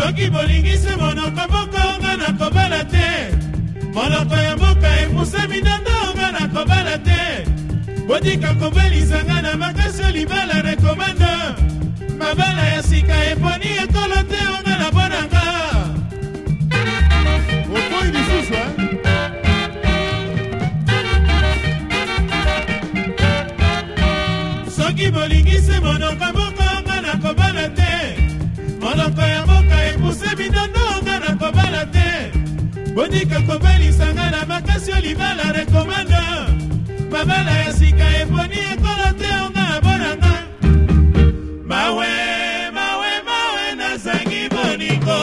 Soki bolingisi monoko moko nga na kobala te. Monoko ya mboka epusa minando nga na kobala te. Botika kobelisa nga na makasi libala rekomanda. Mabala ya sika eponi ekolo te nga na bonanga. Opoi lisusu Soki bolingisi monoko moko nga na kobala te. Monoko ya mboka epusa minando nga na kobala te. Botika kobelisa nga na makasi libala rekomanda. Mabala ya sika eponi ekolo te nga na bonanga. Mawe, mawe, mawe nazangi boningo.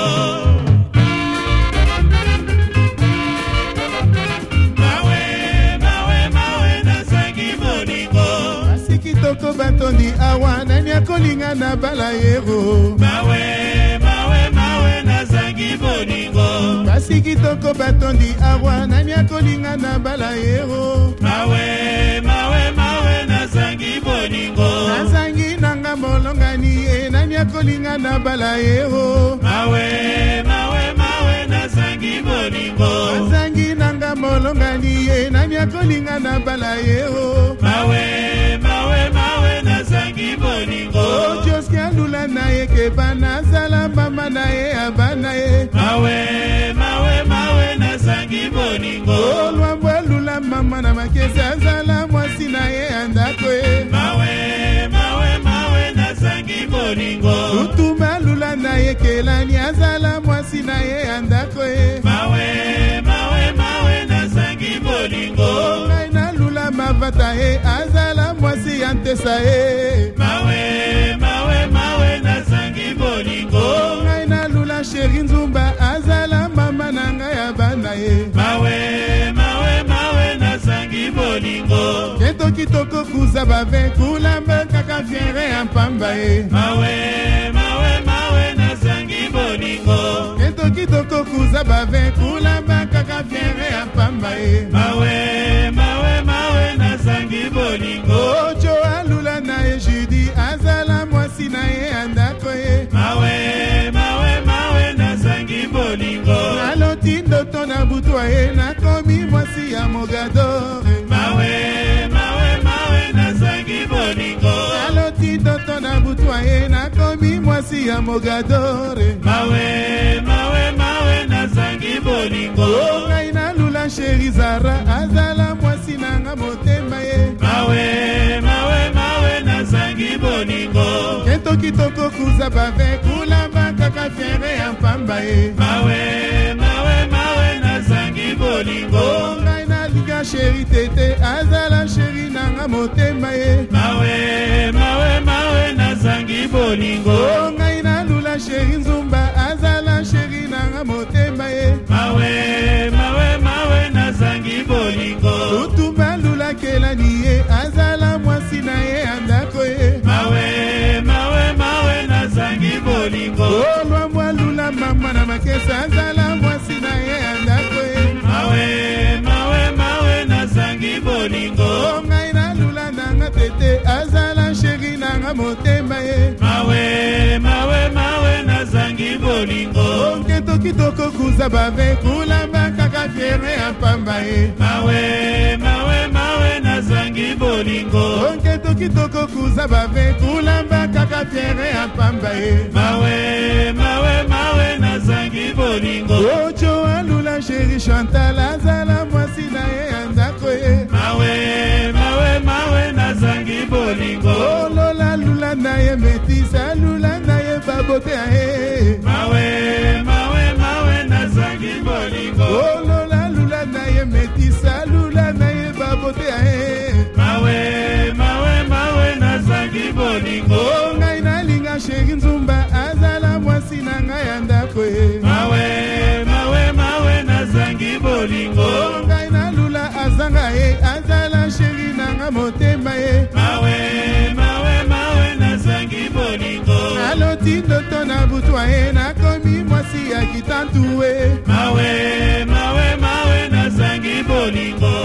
Mawe, mawe, mawe nazangi boningo. Asikitoko batondi awa nani akolinga na bala yero. Mawe, mawe, mawe nazangi boningo. Asikitoko batondi awa nani akolinga na bala yero. Mawe, mawe, mawe nazangi boningo. Nazangi nanga molongani e nani akolinga na bala yero. Mawe, mawe, mawe nazangi boningo. Nazangi nanga molongani e nani akolinga na bala yero. Mawe, mawe, mawe nazangi boningo. Joski alula na ye keba nazala mama na ye abana ye. Mawe, mawe, mawe nazangi boningo. Lwambo alula mama na makesi azala mwasi na ye andako ye. Mawe, mawe, mawe nazangi boningo. Utuma lula na ye kelani azala mwasi na ye andako ye. Mawe, mawe, mawe nazangi boningo. Ngai na lula mavata ye azala mwasi yantesa ye. Mawe, mawe, mawe nazangi boningo. Ngai na lula sheri nzumba azala mama na ngai abana ye. Mawe, mawe, mawe nazangi boningo. Keto kitoko kuza bave kulamba kaka fiere ya mpamba ye. Mawe, mawe, mawe nazangi boningo. Keto kitoko kuza bave kulamba kaka fiere ya mpamba ye. Mawe, mawe, mawe nazangi boningo. Ojo alula na ye judi azala mwasi na ye andako ye. Mawe, mawe, mawe nazangi boningo. Naloti ndoto na butwa ye nakomi mwasi ya mogadore. Mawe, mawe, mawe nazangi boningo. Naloti ndoto na butwa ye nakomi mwasi ya mogadore. Mawe, mawe, mawe nazangi boningo. Ngai nalula sheri Zara azala mwasi nanga motema ye. Mawe, mawe, mawe nazangi boningo. Keto kitoko kuza bave kulamba kaka fiere ya mpamba ye. Mawe, mawe, mawe nazangi boningo. Ngai nalinga sheri tete azala sheri nanga motema ye. Mawe, mawe, mawe nazangi boningo. Ngai nalula sheri nzumba azala sheri nanga motema ye. Mawe, mawe, mawe nazangi boningo. Utumba lula kelani ye azala mwasi na ye andako ye. Mawe, mawe, mawe nazangi boningo. Lwambo lula mama na makesa azala mwasi na ye andako ye. Mawe, mawe, mawe nazangi boningo. Ngai nalula nanga tete azala sheri nanga motema ye. Mawe, mawe, mawe nazangi boningo. Keto kitoko kuza bave kulamba kaka fiere ya mpamba ye. Mawe, mawe, mawe nazangi boningo. Keto kitoko kuza bave kulamba kaka fiere ya mpamba ye. Mawe, mawe, mawe nazangi boningo. Ocho alula sheri Chantal azala mwasi na ye andako ye. Mawe, mawe, mawe nazangi boningo. Lola lula na ye metisa lula na ye babote ya ye. Mawe, mawe, mawe nazangi boningo. Lola lula na ye metisa lula na ye babote ya ye. Mawe, mawe, mawe nazangi boningo. Ngai nalinga sheri nzumba azala mwasi na ngai andako ye. Mawe, mawe, mawe nazangi boningo. Ngai nalula azanga ye azala sheri nanga motema ye. Mawe, mawe, mawe nazangi boningo. Naloti ndoto na butwa ye nakomi mwasi ya kitantu we. Mawe, mawe, mawe nazangi boningo.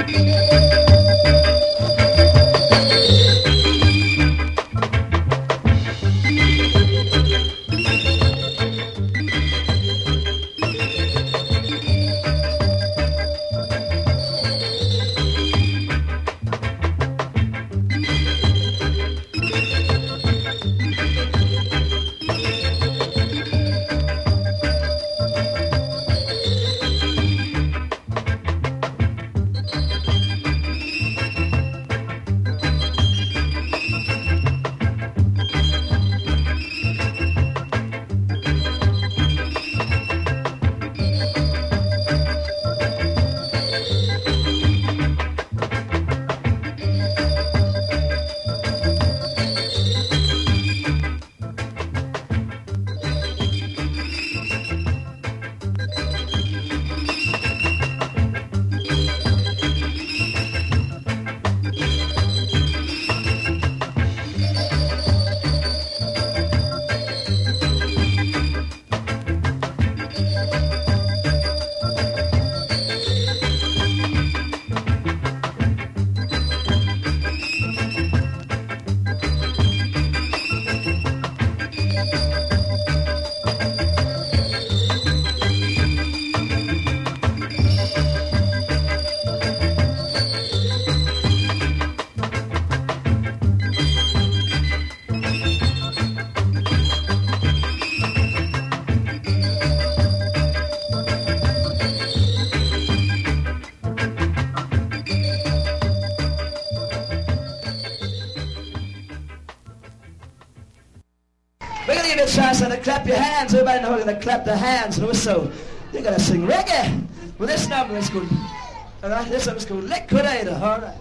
And clap your hands. Everybody know we're going to clap their hands and whistle. You're going to sing reggae. Well, this number is called, all right, this number is called Liquidator. All right.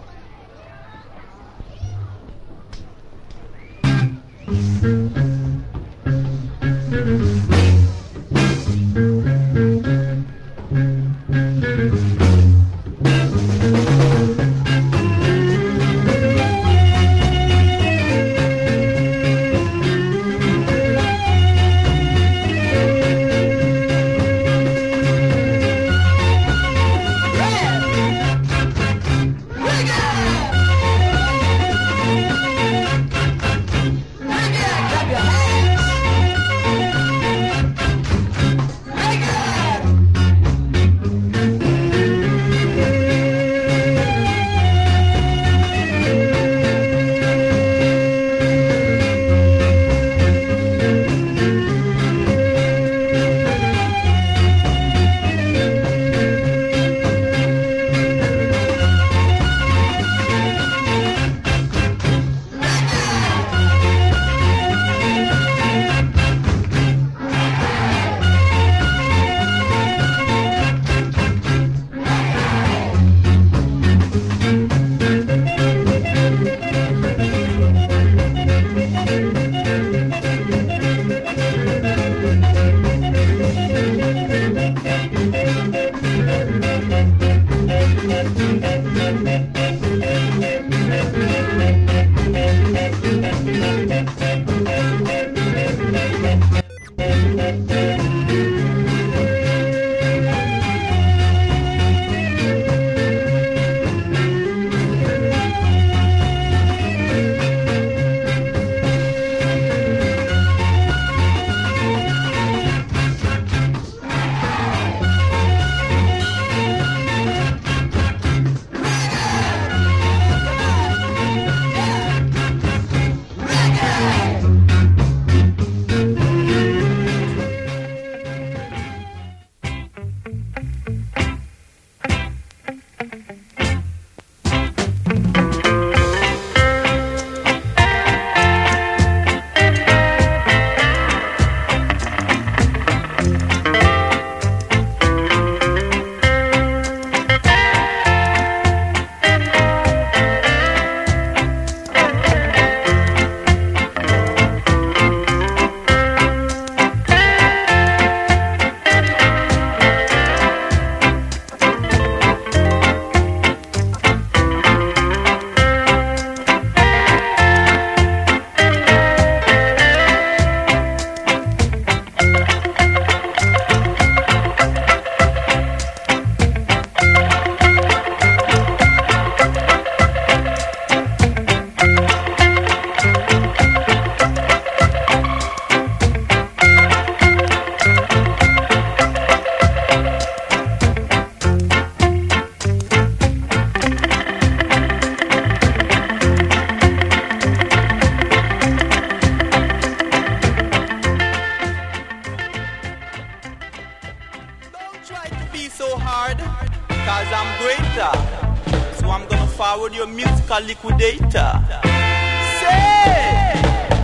forward your musical liquidator. Say,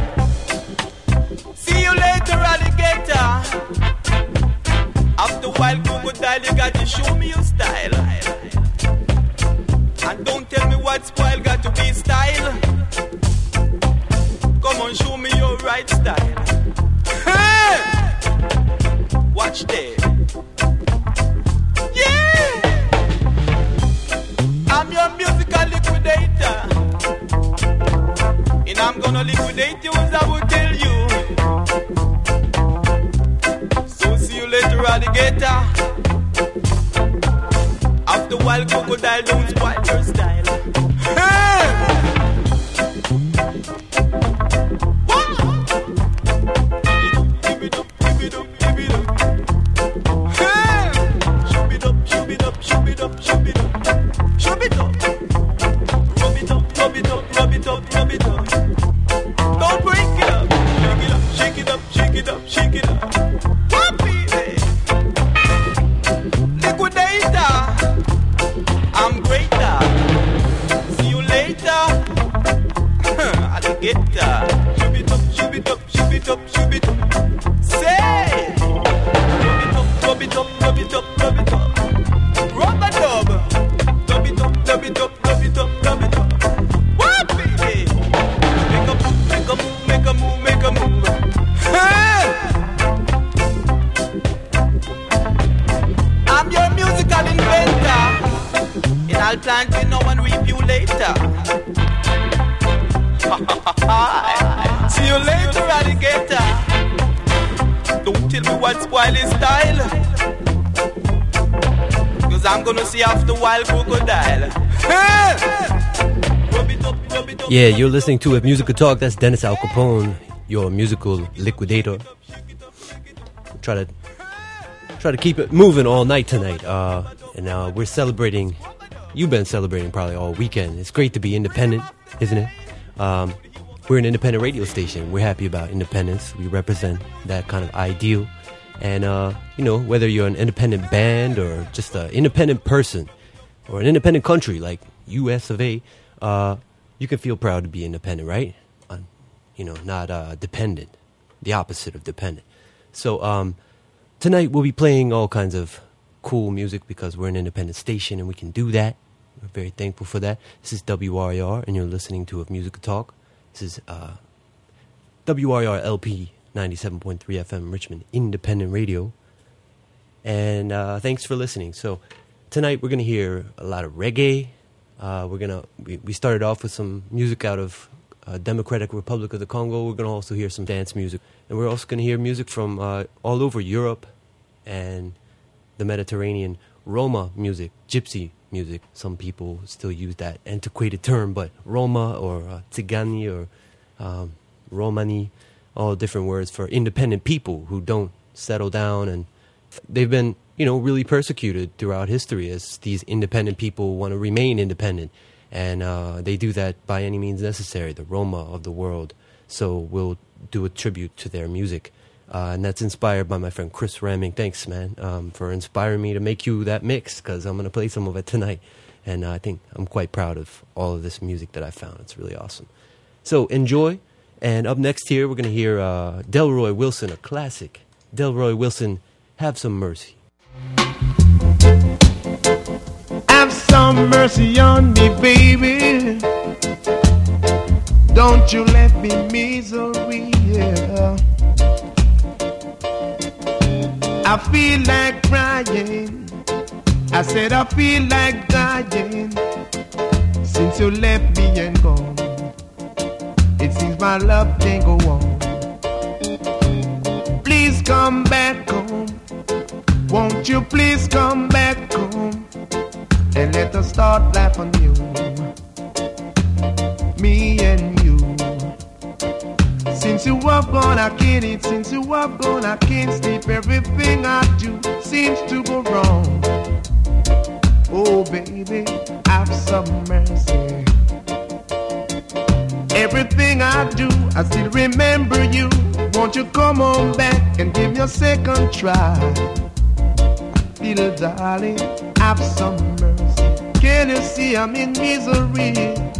see you later, alligator. After a while, crocodile, you got to show me your style. And don't tell me what spoil got to be style. Come on, show me your right style. Hey! Watch that. Yeah! I'm your musical liquidator. And I'm gonna liquidate you as I will tell you. So see you later, alligator. After a while, crocodile don't spoil your style. Hey! Yeah, you're listening to Musical Talk. That's Dennis Al Capone, your musical liquidator. Try to keep it moving all night tonight. And we're celebrating. You've been celebrating probably all weekend. It's great to be independent, isn't it? We're an independent radio station. We're happy about independence. We represent that kind of ideal. And whether you're an independent band or just an independent person or an independent country like US of A, you can feel proud to be independent, right? Not dependent. The opposite of dependent. So tonight we'll be playing all kinds of cool music because we're an independent station and we can do that. We're very thankful for that. This is WRIR and you're listening to Musical Talk. This is WRIR LP 97.3 FM Richmond Independent Radio. And thanks for listening. So tonight we're going to hear a lot of reggae. We started off with some music out of Democratic Republic of the Congo. We're going to also hear some dance music. And we're also going to hear music from all over Europe and the Mediterranean. Roma music, gypsy music. Some people still use that antiquated term, but Roma or Tzigani or Romani, all different words for independent people who don't settle down. And they've been, really persecuted throughout history as these independent people want to remain independent. And they do that by any means necessary, the Roma of the world. So we'll do a tribute to their music. And that's inspired by my friend Chris Ramming. Thanks, man, for inspiring me to make you that mix, because I'm going to play some of it tonight. And I think I'm quite proud of all of this music that I found. It's really awesome. So enjoy. And up next here, we're going to hear Delroy Wilson, a classic. Delroy Wilson, Have Some Mercy. Have some mercy on me, baby. Don't you let me misery, yeah. I feel like crying. I said I feel like dying. Since you left me and gone, it seems my love can't go on. Please come back home. Won't you please come back home and let us start life anew, me and you. Since you have gone, I can't eat. Since you have gone, I can't sleep. Everything I do seems to go wrong. Oh, baby, have some mercy. Everything I do, I still remember you. Won't you come on back and give me a second try? Little darling, have some mercy. Can't you see I'm in misery?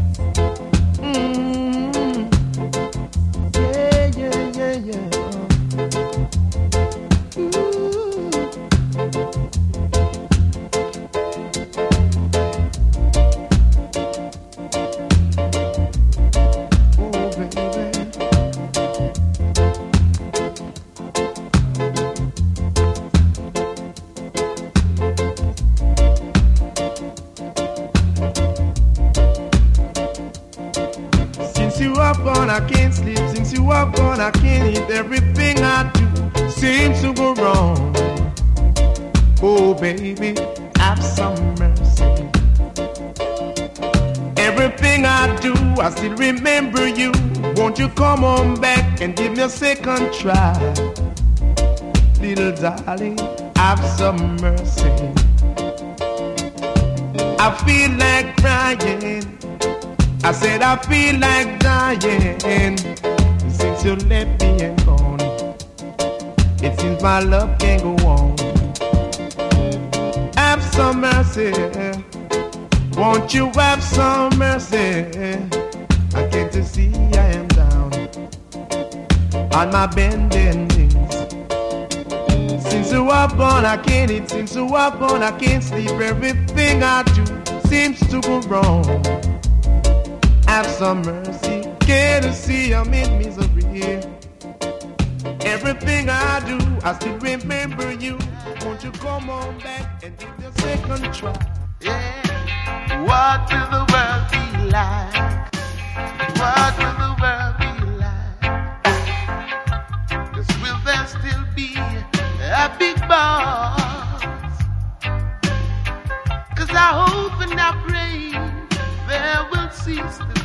Yeah, yeah, yeah, yeah. I can't sleep, since you are gone I can't eat. Everything I do seems to go wrong. Oh baby, have some mercy. Everything I do, I still remember you. Won't you come on back and give me a second try? Little darling, have some mercy. I feel like crying. I said I feel like dying since you left me and gone. It seems my love can't go on. Have some mercy. Won't you have some mercy? I came to see I am down on my bending knees. Since you are gone I can't eat. Since you are gone I can't sleep. Everything I do seems to go wrong. Have some mercy, can't you see I'm in misery? Everything I do, I still remember you. Won't you come on back and give me a second try? Yeah. What will the world be like? What will the world be like? 'Cause will there still be a big boss? 'Cause I hope and I pray there will cease to be.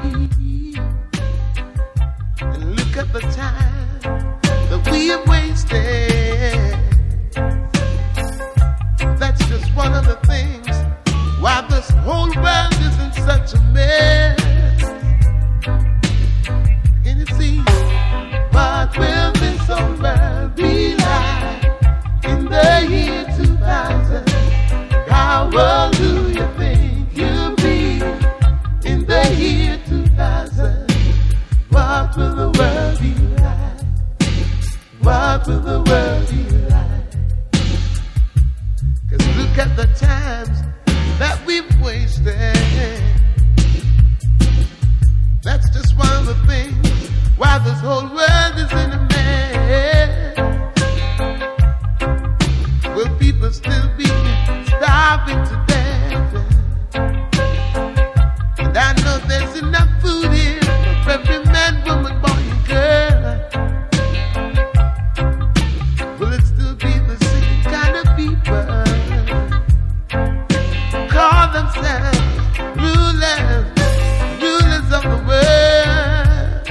And look at the time that we have wasted. That's just one of the things why this whole world is in such a mess. And it seems, what will this whole world be like in the year 2000? How old do you think you'll be in the year 2000? What will the world be like? What will the world be like? 'Cause look at the times that we've wasted. That's just one of the things why this whole world is in a mess. Will people still be starving to death? And I know there's enough food here for every man, woman, boy, and girl. Will it still be the same kind of people? Call themselves rulers, rulers of the world.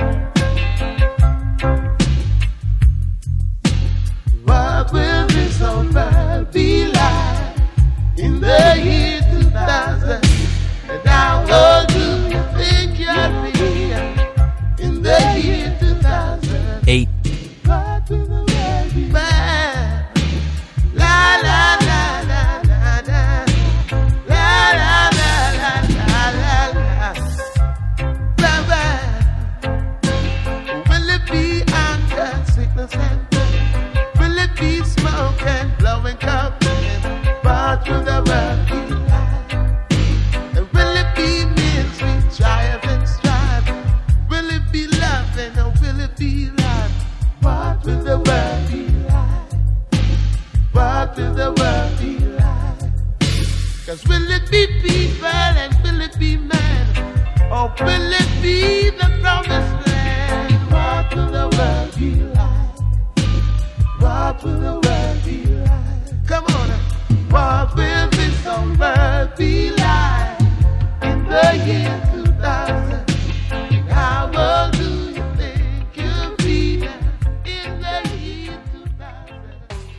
What will this whole world be like in the year 2000? And how old do you think you'll be in the year 2000? 8. What will the world be like? La la la la la la. La la la la la la la. Bye bye. Will it be anger, sickness and death? Will it be smoke and blowing cups? What will the world be like? And will it be misery, triumph and strife? Will it be loving or will it be life? What will the world be like? What will the world be like? 'Cause will it be people and will it be man? Or will it be the promised land? What will the world be like? What will the world be like? Come on now. What will this whole world be like in the year 2000? How old do you think you'll be in the year 2000?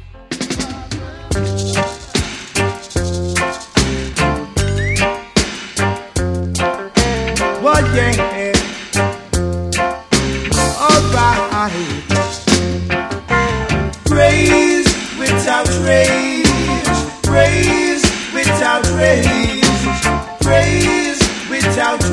Well, yeah. Alright. Praise without rage, praise without rage.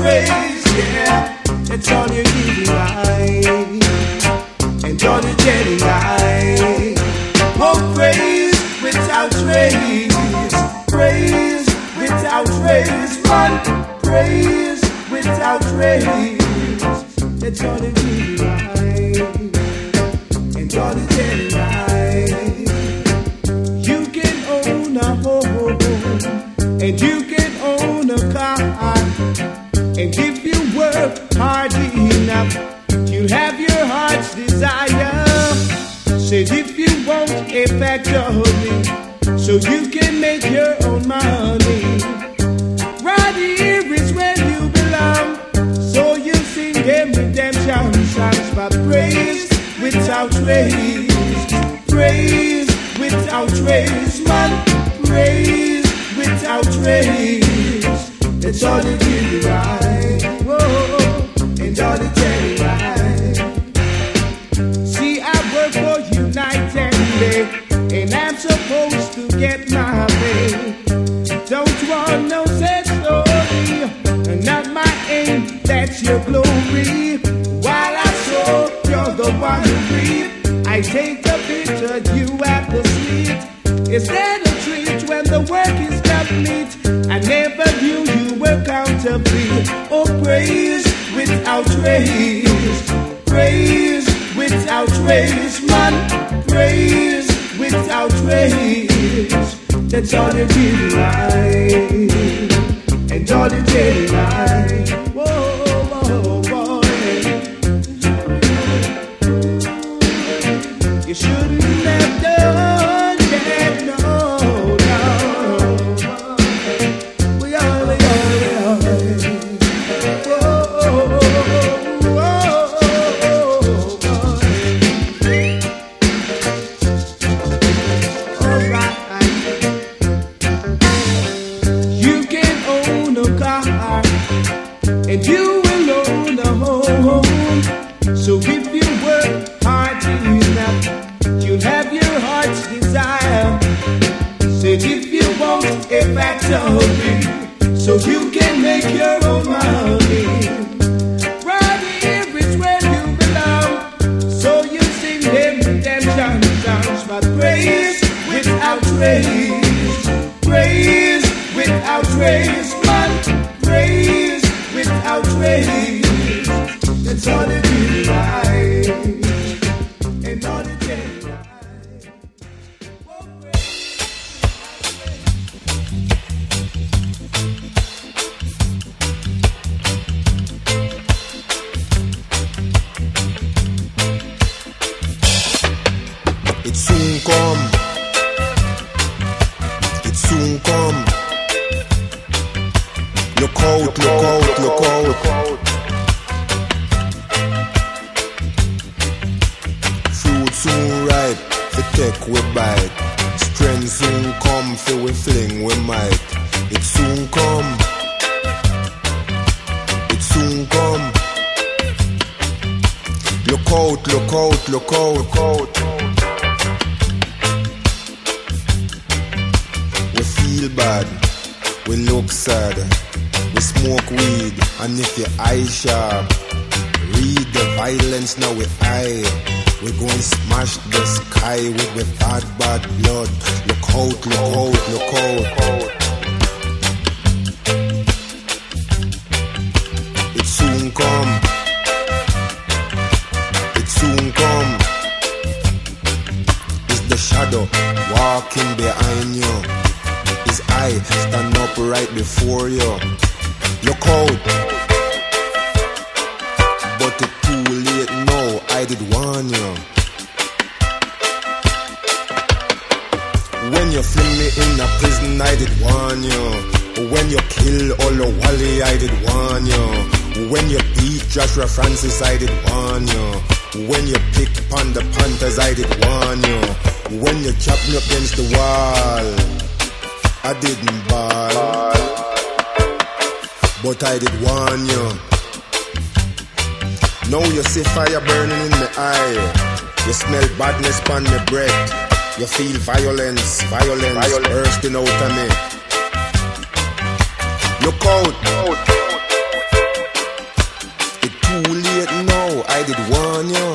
praise, yeah, that's all you need, right? And all the getting right. Oh, praise without praise, praise without praise, man, praise without praise, that's all you need, right? And all the getting right. You can own a home, and you can own a car, and if you work hard enough, you'll have your heart's desire. Said if you want a factory, so you can make your own money. Right here is where you belong, so you sing them redemption songs. But praise without praise, praise without praise, man, praise without praise, that's all you need, right? Whoa, and all the day, right? See, I work for United Way, and I'm supposed to get my pay. Don't want no sad story, not my aim, that's your glory. While I sow, you're the one who reap. I take a bit of you at the sweet. Is that a treat when the work is complete? I never knew you were counterfeit. Oh, praise without praise, praise without praise, man, praise without praise, that's all you need, right? And all you need, right? Whoa, whoa, boy. You shouldn't have done that, no, no. We are, we are, we are. Whoa, whoa, all right. You can own a car, and you will own a home. So if you work hard enough, you'll have your heart's desire. Said if you want a factory, so you can make your own money. Right here is where you belong, so you sing them redemption songs. But praise without praise, praise without praise, man, praise without praise, that's all it is, right? And all it is, right? It soon come. It soon come. Look out, look out, look out. Fruit soon ripe, the tech we bite. Strength soon come, for we fling we might. It soon come. It soon come. Look out, look out, look out, look out. We feel bad, we look sad, we smoke weed, and if your eye sharp, read the violence now we eye. We go and smash the sky with the bad, bad blood. Look out, look out, look out. It soon come. It soon come. It's the shadow walking behind you. His eye stand up right before you. Look out. But it's too late now, I did warn you. When you fling me in a prison, I did warn you. When you kill Olowale, I did warn you. When you beat Joshua Francis, I did warn you. When you pick on the Panthers, I did warn you. When you chop me against the wall, I didn't ball, but I did warn you. Now you see fire burning in my eye. You smell badness on my breath. You feel violence bursting out of me. Look out. did warn you.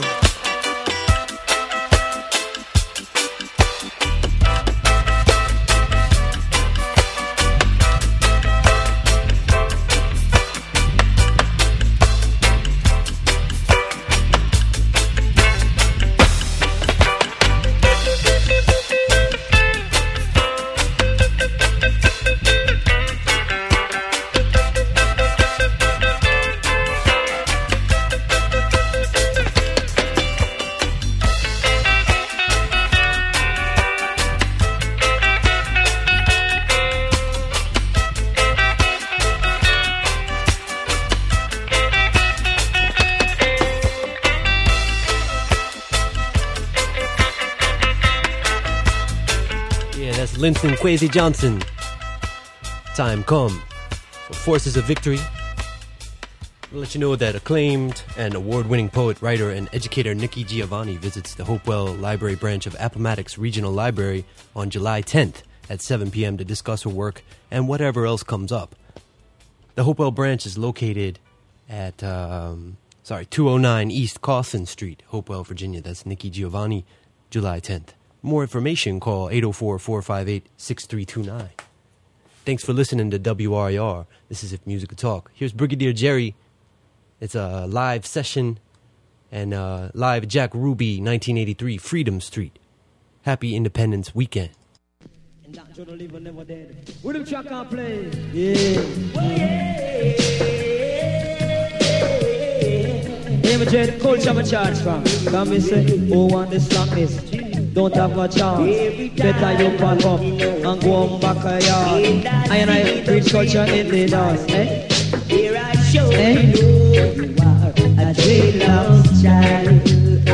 Linton Kwesi Johnson. Time come for Forces of Victory. We'll let you know that acclaimed and award-winning poet, writer, and educator Nikki Giovanni visits the Hopewell Library branch of Appomattox Regional Library on July 10th at 7 p.m. to discuss her work and whatever else comes up. The Hopewell branch is located at 209 East Cawson Street, Hopewell, Virginia. That's Nikki Giovanni, July 10th. More information, call 804-458-6329. Thanks for listening to WRIR. This is If Music Could Talk. Here's Brigadier Jerry. It's a live session and live Jack Ruby, 1983, Freedom Street. Happy Independence Weekend. And that John Oliver never dead. With him track and play. Yeah. Oh, yeah. Hey, my dread, culture my charge from. Come and say, oh, want this slackness. Don't have a chance. Better you pack up and go on back a yard. I and I preach culture in the dance, eh? Here I show you you are a dreadlocks child.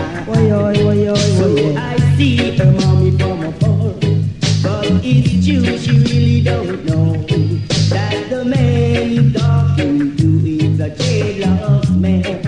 So I see her mommy from afar, but it's true she really don't know that the man you talking to is a dreadlocks man.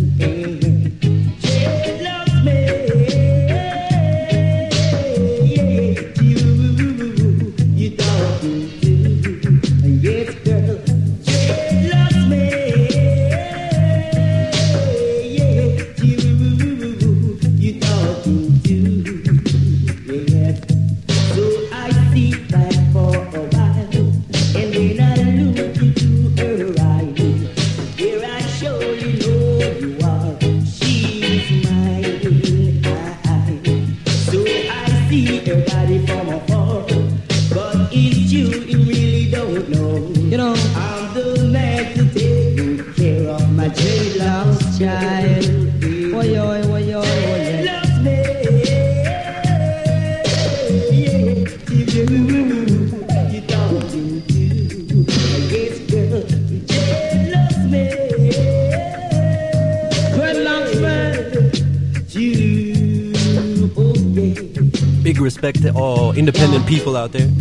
Big respect to all independent people out there.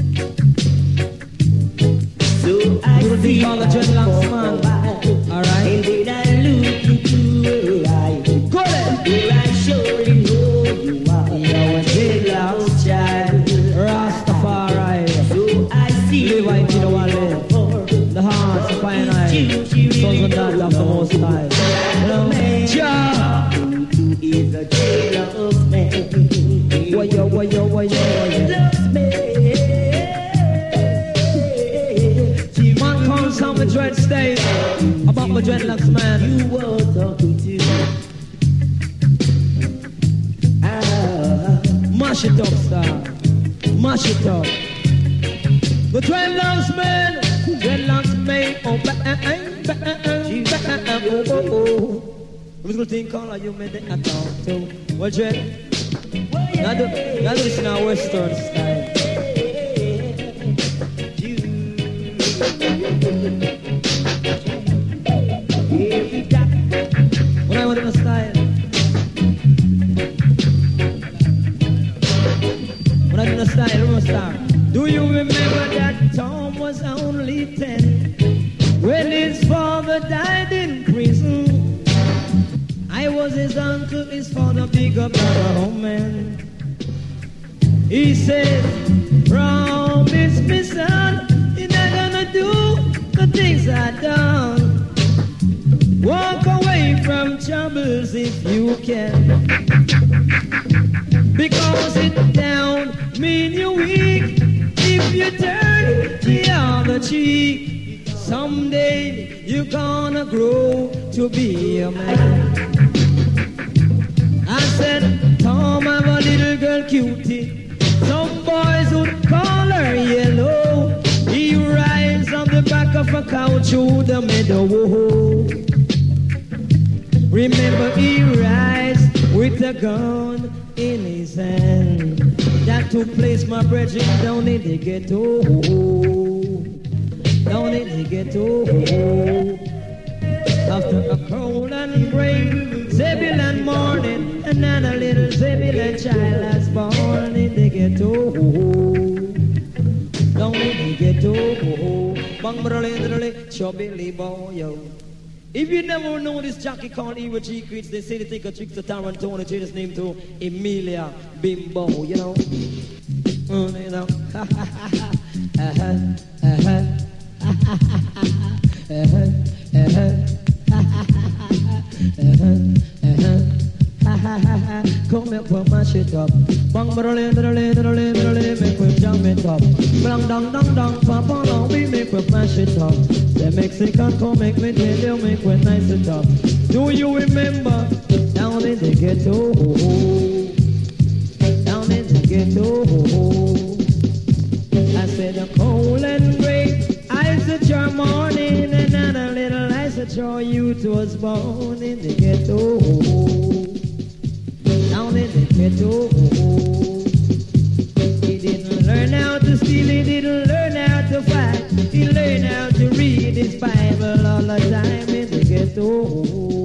So I see all the dreadlocks man. Alright. And then I look into her eyes. Go ahead. Here I surely know you are. You're a dreadlocks child. Rastafari. So I see live I did one live. The hearts of fine eyes. Sons and daughters of the Most High. Jah is a dreadlocks man. Man comes on the dread stage about my dreadlocks man. You were talking to mash it up, star. Mash it up. The dreadlocks man. Dreadlocks man. Oh. I'm just going to think all of you made it account too. Well, dread. Now do this in our Western style. What I want in a style. What I do in a style, I'm a star. Do you remember that Tom was only 10 when his father died in prison? I was his uncle, his father, bigger brother, oh man. He said, promise me, son, you're not gonna do the things I done. Walk away from troubles if you can. Because it down mean you weak. If you turn the other cheek, someday you're gonna grow to be a man. I said, Tom, have a little girl cutie. Some boys would call her yellow. He rides on the back of a cow through the meadow. Remember, he rides with a gun in his hand. That took place, my brethren, down in the ghetto. Down in the ghetto. After a cold and gray Zebulon morning, another little Zebulon child has born in the ghetto. Down in the ghetto. Bang brother, chubby boy, yo. If you never know this jockey called Ewa G. Creeds, they say they take a trick to Tarantino and change his name to Emilia Bimbo, you know. You know. Come here for my shit up. Bang make we jump it up. Bang dang dang dang, papa long we make we mash it up. The Mexican come make me tell you make we nice it up. Do you remember down in the ghetto? Down in the ghetto. I said a cold and gray ice at your morning, and another little ice at your youth was born in the ghetto. Down in the ghetto. He didn't learn how to steal, he didn't learn how to fight. He learned how to read his Bible all the time in the ghetto.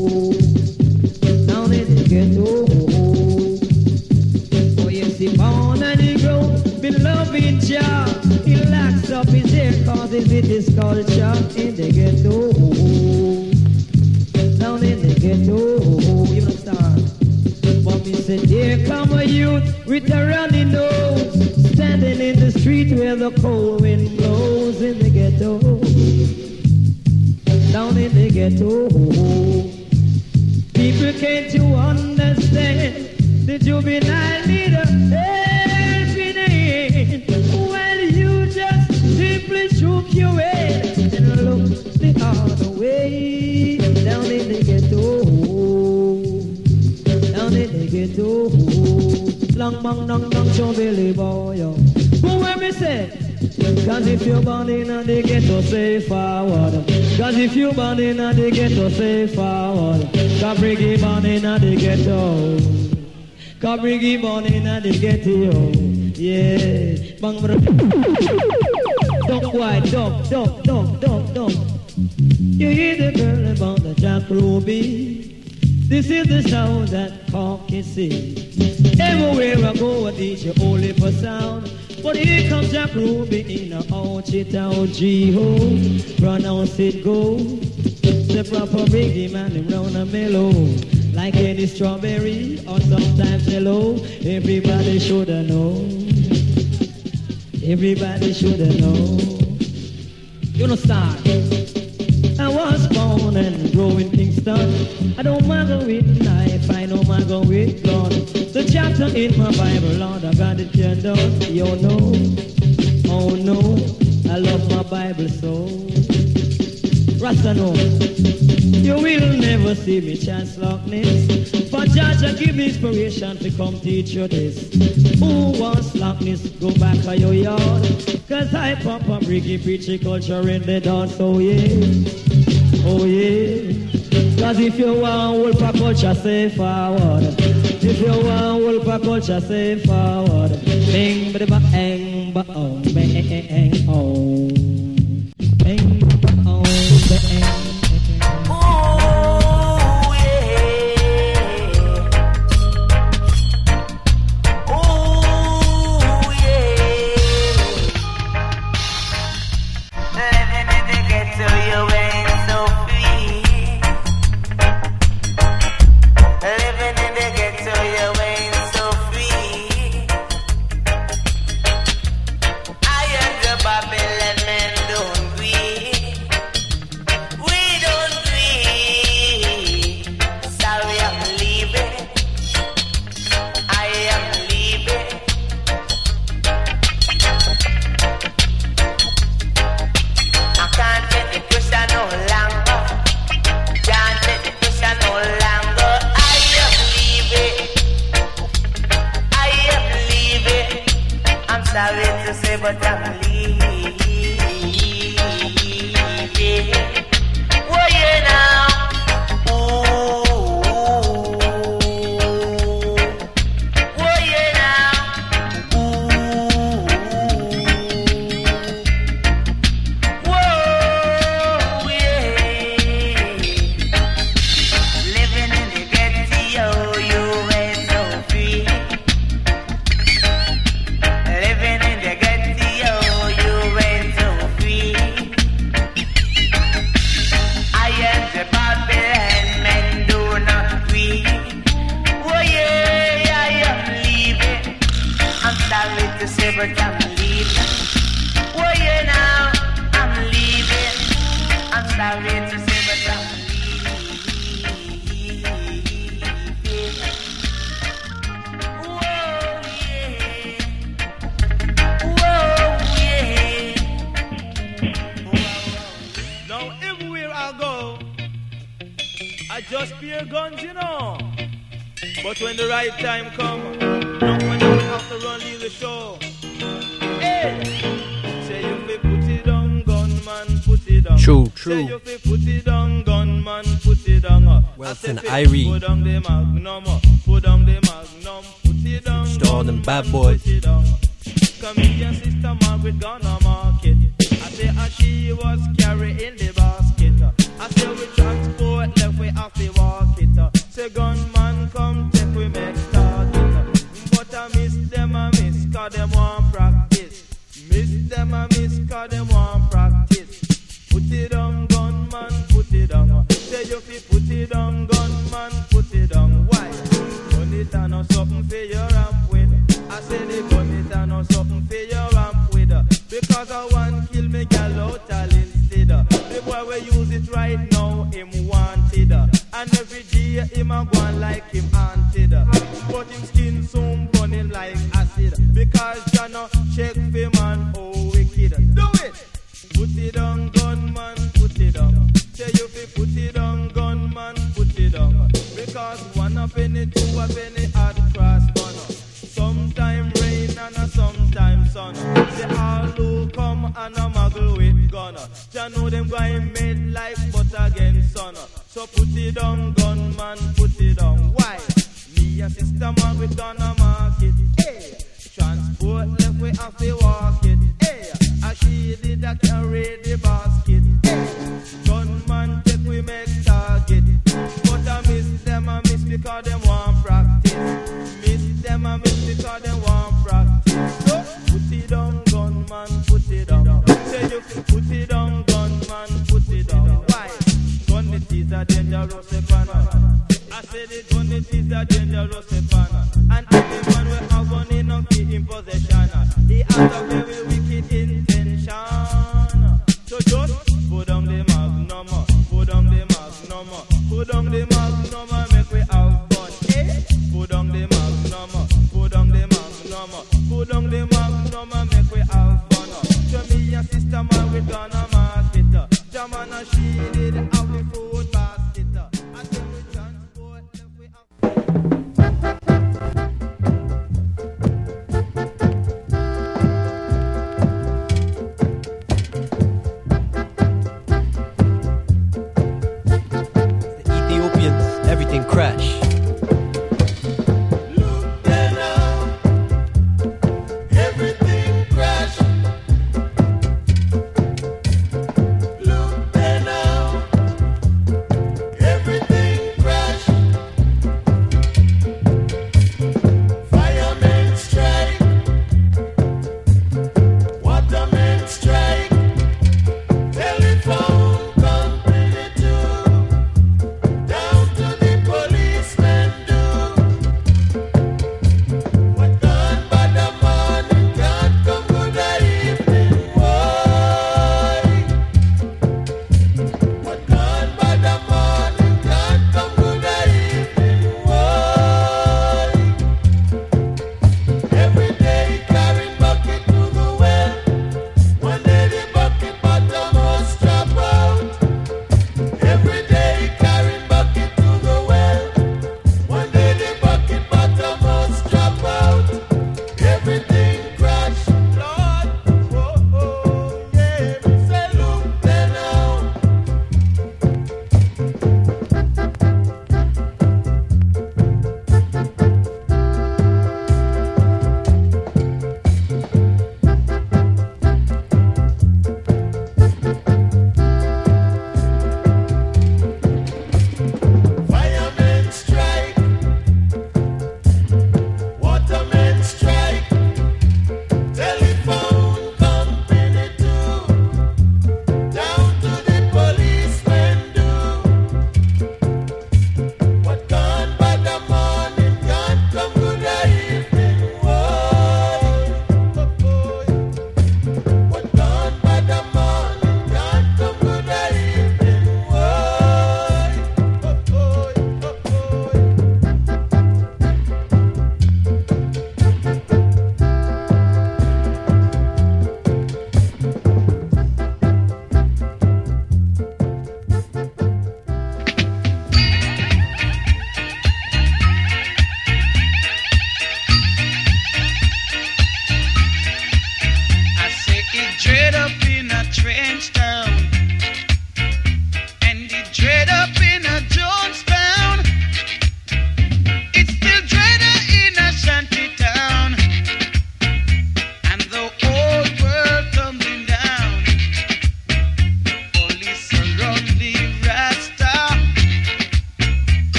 Down in the ghetto. Oh yes, he born and he grew, been loving Jah. He locks up his hair cause it's with his culture in the ghetto. Down in the ghetto. You don't start. Mommy said, here come a youth with a runny nose, standing in the street where the cold wind blows in the ghetto. Down in the ghetto. People can't you understand the juvenile leader helping hand while you just simply shook your head and looked the other way. Down in the ghetto. In the ghetto, long bang dong dong show Billy boy, yo. Who when me say? Cause if you're born in the ghetto, say forward. Cause if you're born in the ghetto, say forward. Cause Briggy born in the ghetto. Cause Briggy born in the ghetto, yeah. Bang dong white, dong. You hear the girl about the Jack Ruby. This is the sound that Cork can sing. Everywhere I go, I DJ only for sound. But here comes Jack Ruby in a G-ho. Pronounce it go. The proper biggie man, him round and mellow. Like any strawberry or sometimes yellow. Everybody shoulda know. Everybody shoulda know. You know start. I was born and grew in Kingston. I don't matter with knife, I don't matter with gun. The chapter in my Bible, Lord, I got it turned on. You know, oh no, I love my Bible so. Rasta know, you will never see me chance like this. But Jaja give me inspiration to come teach you this. Who wants slackness, go back to your yard. Cause I pop a Briggy preachy culture in the dance, oh yeah. Oh yeah, cause if you want Wolf culture, say forward. If you want Wolf culture, say forward. Bing, ba bang, ba oh, bang, oh. Bang, ba oh, bang. Babylon men say, but I'm leaving. Oh yeah now. But I'm leaving. Oh yeah now, I'm leaving. I'm sorry to say, but I'm leaving. Whoa yeah. Now everywhere I go, I just fear guns, you know. But when the right time comes, no one will have to run leave the show. Say you fi put it on, gunman, put it on. True. Say you fi put it on, gunman, put it on. Wilson Irie. Put on the magnum, put on the magnum, put it on. To all them bad boys. Come here, Sister Margaret gonna market. I say as she was carrying the basket. I say we transport left we have to walk it. Say gunman come take we make target. But I miss them, cause them want practice. Miss them, cause them want practice. Put it on, gunman, put it on. Say you fi put it on, gunman, put it on. Why? Gun it on or something for your ramp with. I say the gun it on or something for your ramp with. Because I want kill me gal out all instead. The boy we use it right now, him wanted. And every day him a go on like him haunted. But him skin soon burning like acid. Because Jano check for man, oh wicked. Do it! Put it on, gunman, put it on. Say you fi put it on, gunman, put it on. Because one a penny, two a penny, hard cross gun. Sometime rain and a sometime sun. They all who come and a muggle with gun. Jah know them going made like but again son. So put it on, gunman, put it on. Why? Me and Sister Margaret gonna market. Hey, transport left we have to walk it. Hey, as she did a carry the basket. Hey, gunman take we make target. But I miss them, because them want practice. Miss them, because them want practice. So put it on, gunman, put it on. Say you can put it on, gunman, put it on. Why? Gun it is a dangerous weapon. I said the gun it is a dangerous weapon. And every man will have one in possession. He has a very wicked intention. So just put on the magnum, put on the magnum, put on the magnum and make we have fun. Eh? Put on the magnum, put on the magnum, put on the magnum and make we have fun. Show me your sister man we gonna market. Jamana she did have the food basket. I tell we transport left we have. Everything crash. Police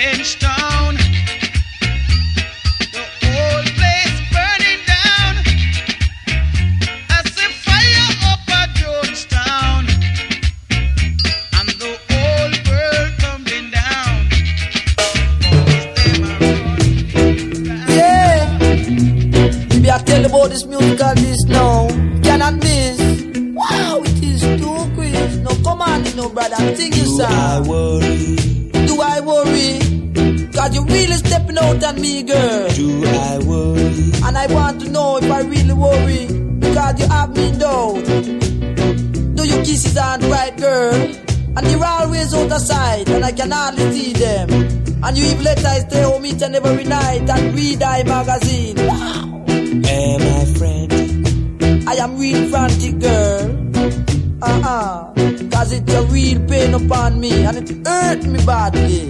in stone. The whole place burning down. As a fire up at Jonestown. And the whole world tumbling down. Yeah. Maybe I tell about this musical this now. Cannot miss. Wow, it is too quick. No, come on, no brother, sing your song. Do I worry? God, you really stepping out on me, girl. Do I worry? And I want to know if I really worry. Because you have me in doubt. Do your kisses aren't right, girl? And you're always out of sight, and I can hardly see them. And you even let I stay home each and every night and read I magazine. Wow. Hey, my friend, I am real frantic, girl. Cause it's a real pain upon me, and it hurt me badly.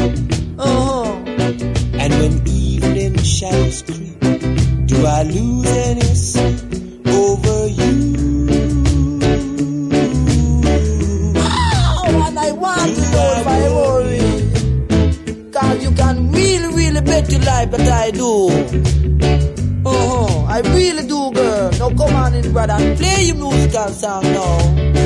And when evening shadows creep, do I lose any sleep over you? Oh, and I want to know if I worry. Cause you can really, really bet your life that I do. I really do, girl. Now come on in, brother, and play your musical song now.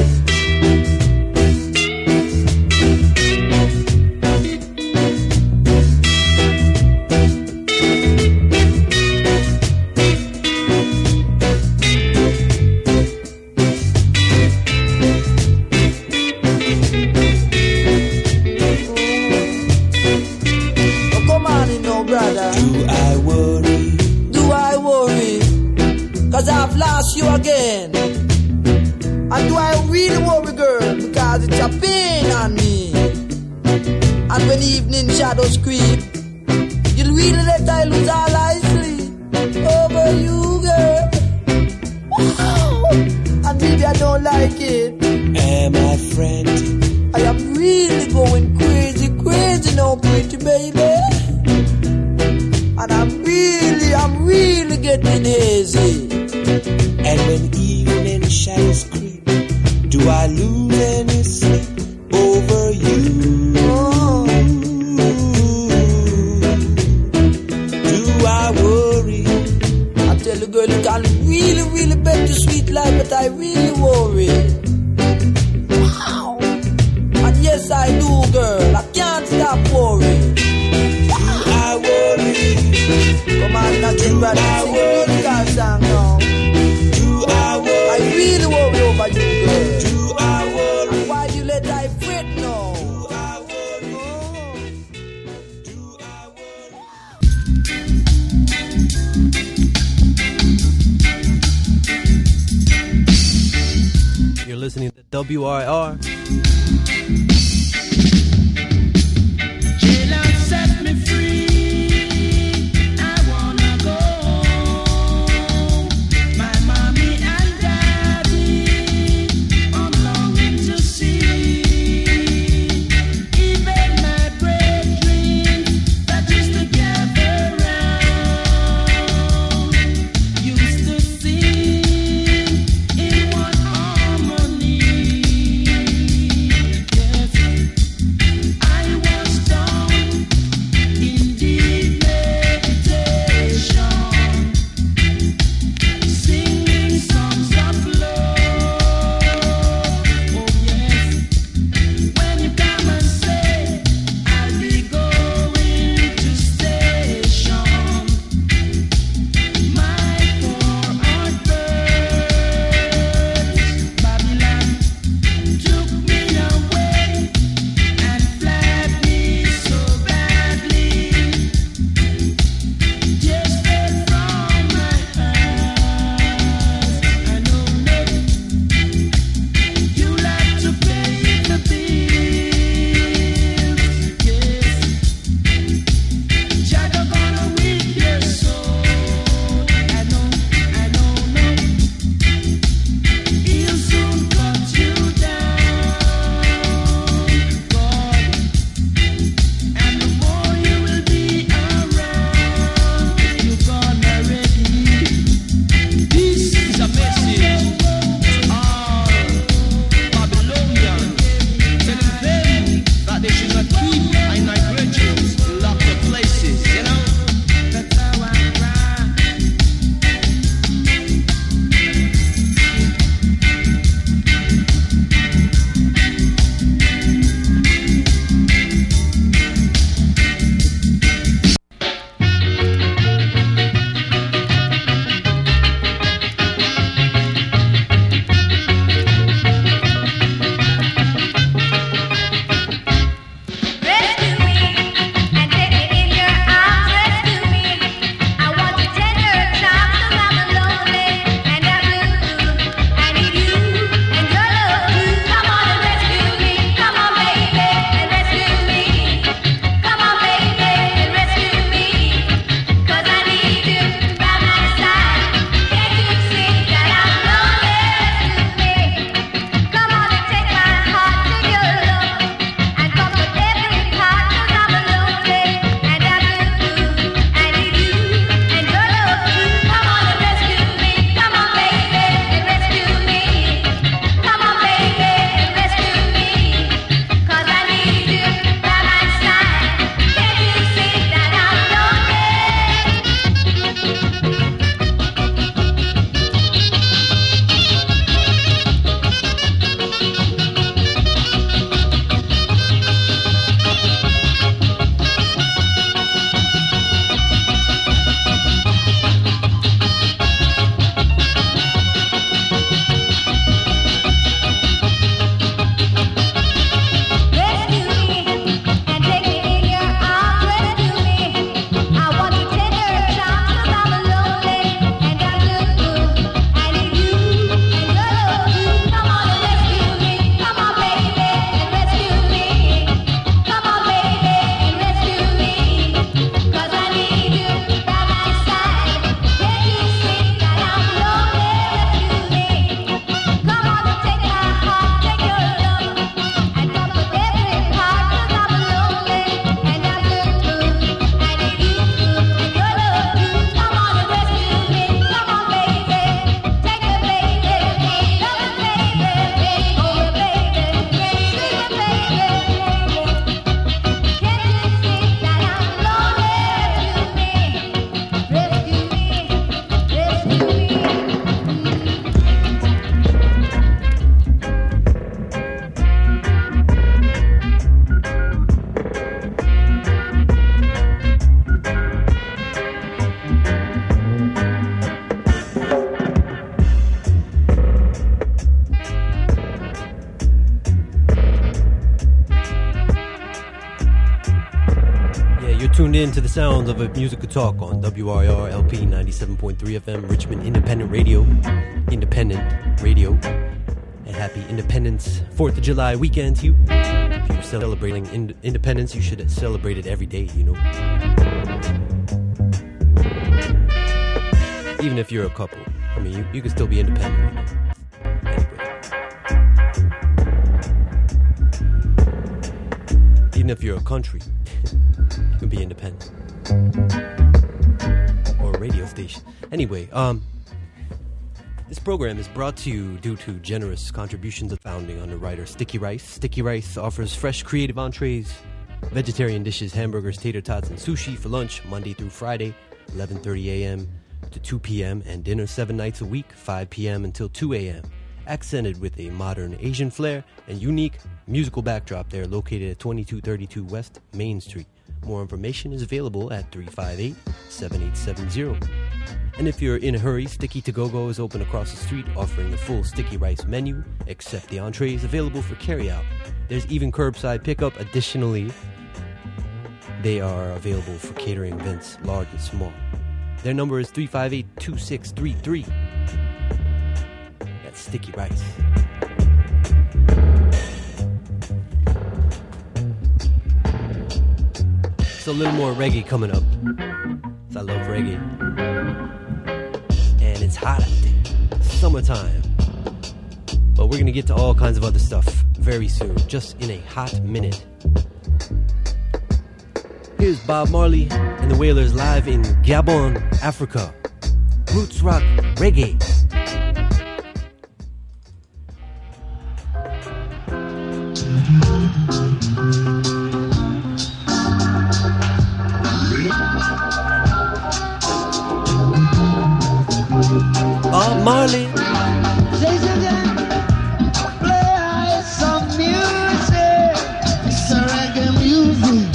Cause I've lost you again. And do I really worry, girl? Because it's a pain on me. And when evening shadows creep, you'll really let I lose all I sleep over you, girl. Wow. And maybe I don't like it. Hey, my friend, I am really going crazy, crazy now, pretty baby. And I'm really getting hazy. And when evening shadows creep, do I lose any sleep over you? Do I worry? I tell you, girl, you can really, really bet your sweet life, but I really worry. Wow. And yes, I do, girl. I can't stop worrying. Do I worry? Come on, now, sing, brother. Sing a musical song now. I really worry over you, girl. Do I worry? And why you let I fret now? Do I worry? Do I worry? You're listening to WIR. In one harmony, yes. in to the sounds of a musical talk on WRR LP 97.3 FM, Richmond Independent Radio. And happy Independence 4th of July weekend to you. If you're celebrating independence, you should celebrate it every day, you know. Even if you're a couple. I mean, you can still be independent, you know. Even if you're a country, you can be independent. Or a radio station. Anyway, this program is brought to you due to generous contributions of founding underwriter Sticky Rice. Sticky Rice offers fresh, creative entrees, vegetarian dishes, hamburgers, tater tots, and sushi for lunch Monday through Friday, 11:30 a.m. to 2 p.m. and dinner 7 nights a week, 5 p.m. until 2 a.m. Accented with a modern Asian flair and unique musical backdrop. They are located at 2232 West Main Street. More information is available at 358-7870. And if you're in a hurry, Sticky To Go-Go is open across the street, offering the full Sticky Rice menu, except the entrees available for carry-out. There's even curbside pickup. Additionally, they are available for catering events, large and small. Their number is 358-2633. That's Sticky Rice. So a little more reggae coming up. I love reggae. And it's hot out there. Summertime. But we're going to get to all kinds of other stuff very soon. Just in a hot minute. Here's Bob Marley and the Wailers live in Gabon, Africa. Roots rock reggae. Bob Marley. Play some music. It's a reggae music.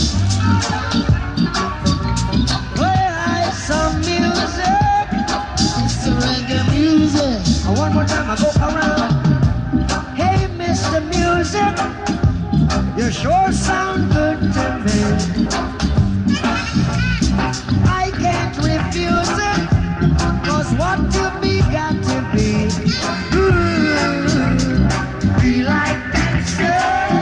Play some music. It's a reggae music. One more time I go around. Hey, Mr. Music, you sure sound good to me. I can't refuse it. What to be got to be. Be like dancing.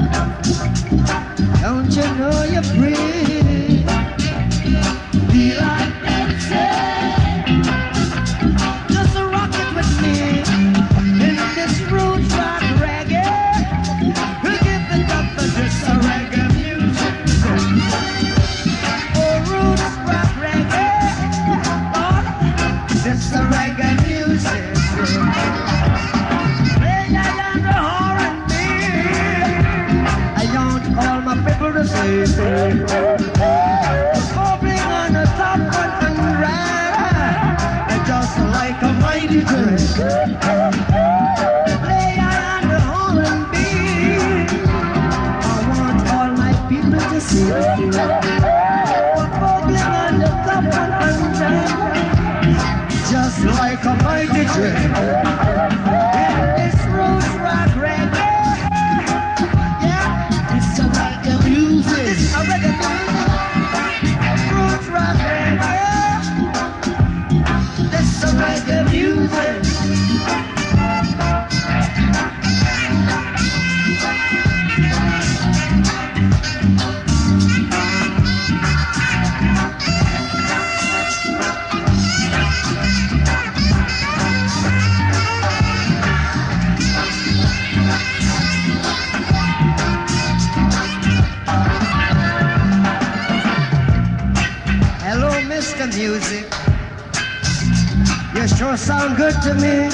Don't you know you're free? Be like dancing. Just rock it with me. In this roots rock reggae. We'll give it up for just a reggae music. Oh, roots rock reggae. It's the reggae music. Play on the R&B. I want all my people to say, bubbling on the top and red, just like a mighty train. Play on the R&B. I want all my people to see, bubbling on the top and red, just like a mighty train. It's roots rock reggae. Yeah, it's a reggae music. It's a reggae music. Roots rock reggae. It's a reggae music. Mr. Music, you sure sound good to me.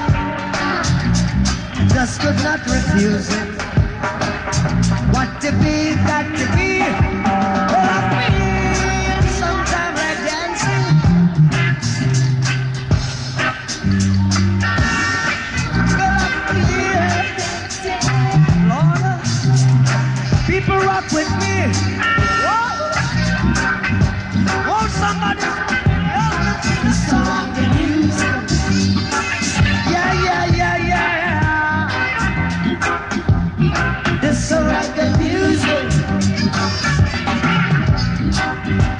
Just could not refuse it. What to be, got to be. Oh, me, and sometimes like dancing. Lord, people rock with me. Whoa. Won't somebody? This is reggae music. Yeah, yeah, yeah, yeah. This is reggae music.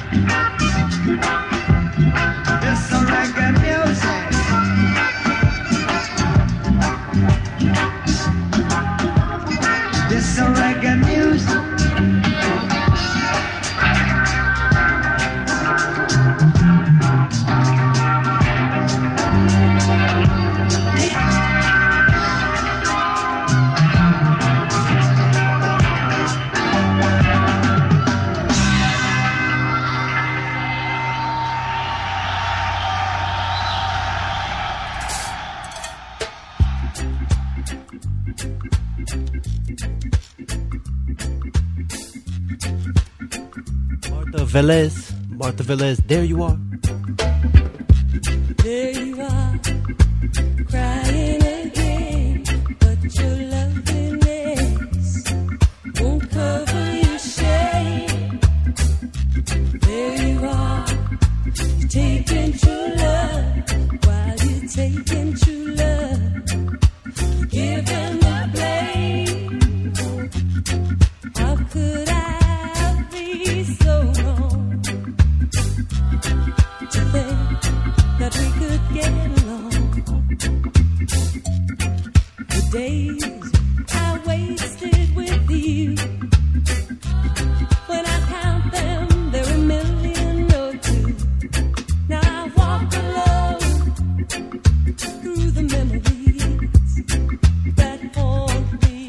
Velez. Martha Velez, There You Are. There you are, crying again, but your loveliness won't cover your shame. There you are, you're taking true love, while you're taking true love, you're giving the blame. How could I be so wrong to think that we could get along? The days I wasted with you, when I count them, they're a million or two. Now I walk alone through the memories that haunt me,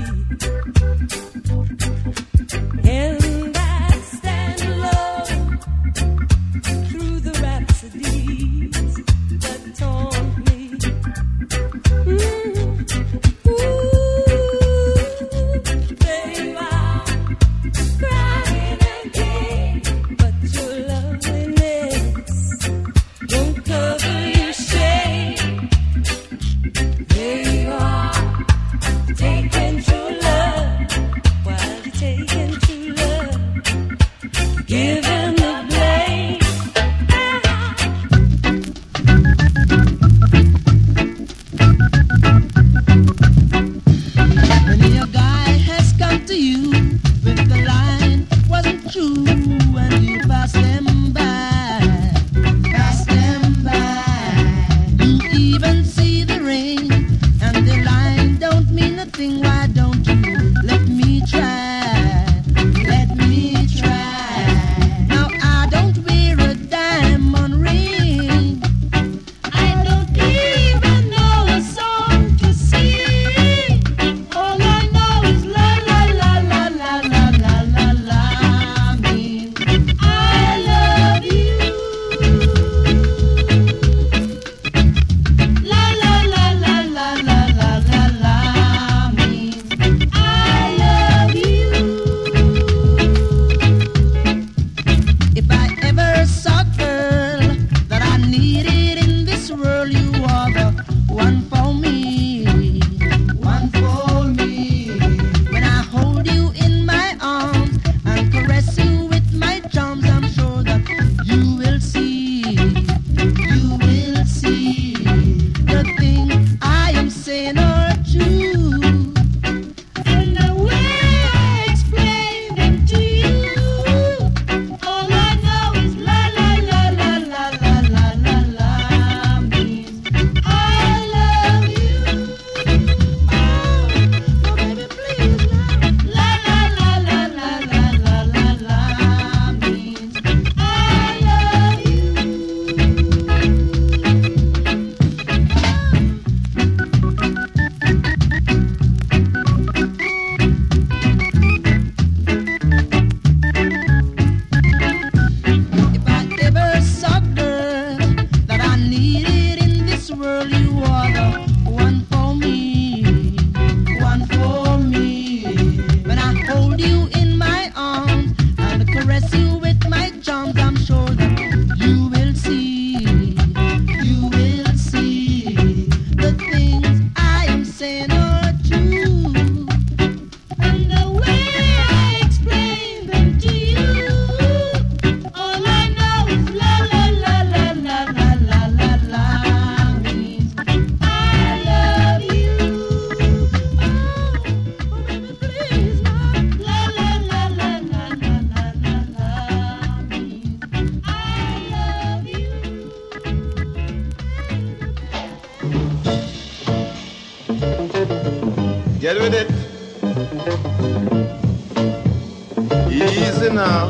and I stand alone through the rhapsodies that taunt me. Ooh, there you are, crying again, but your loveliness won't cover your shame. There you are, taking true love, while you're taking true love, giving the blame. When your guy has come to you with the line wasn't true, and you pass them by, you even see the rain, and the line don't mean nothing. Why don't you let me try? Let me try. Now I don't wear a diamond ring, I don't even know a song to sing. All I know is la la la la la la la la la. Means I love you. La la la la la la la la la. Means I love you. If I ever saw a girl that I needed in this world, you are the one for me, one for me. When I hold you in my arms and caress you with my charms, I'm sure that you will see the things I am saying are true, and the way I explain them to you. All I know is la la la la la la la la la. Means I love you. Oh, baby, please la la la la la la la la la. Means I love you. If I ever saw a girl that I needed in this world, you are the one for me, one for me. When I hold you in my arms and caress you with my charms, I'm sure that you will see the things I am saying are true, and the way I explain them to you. All I know is la la la la la la la la la. Means I love you. Oh, baby, please la la la la la la la la la. Means I love you. Get with it. Easy now.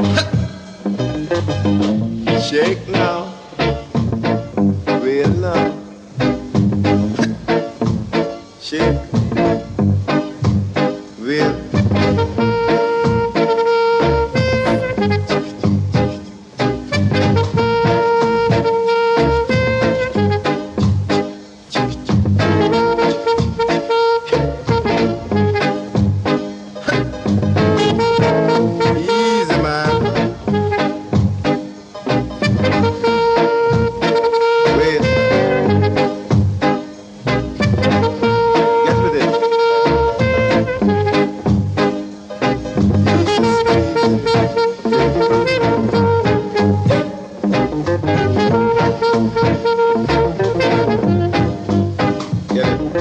Shake now. Wheel now. Shake. Wheel. Easy, man.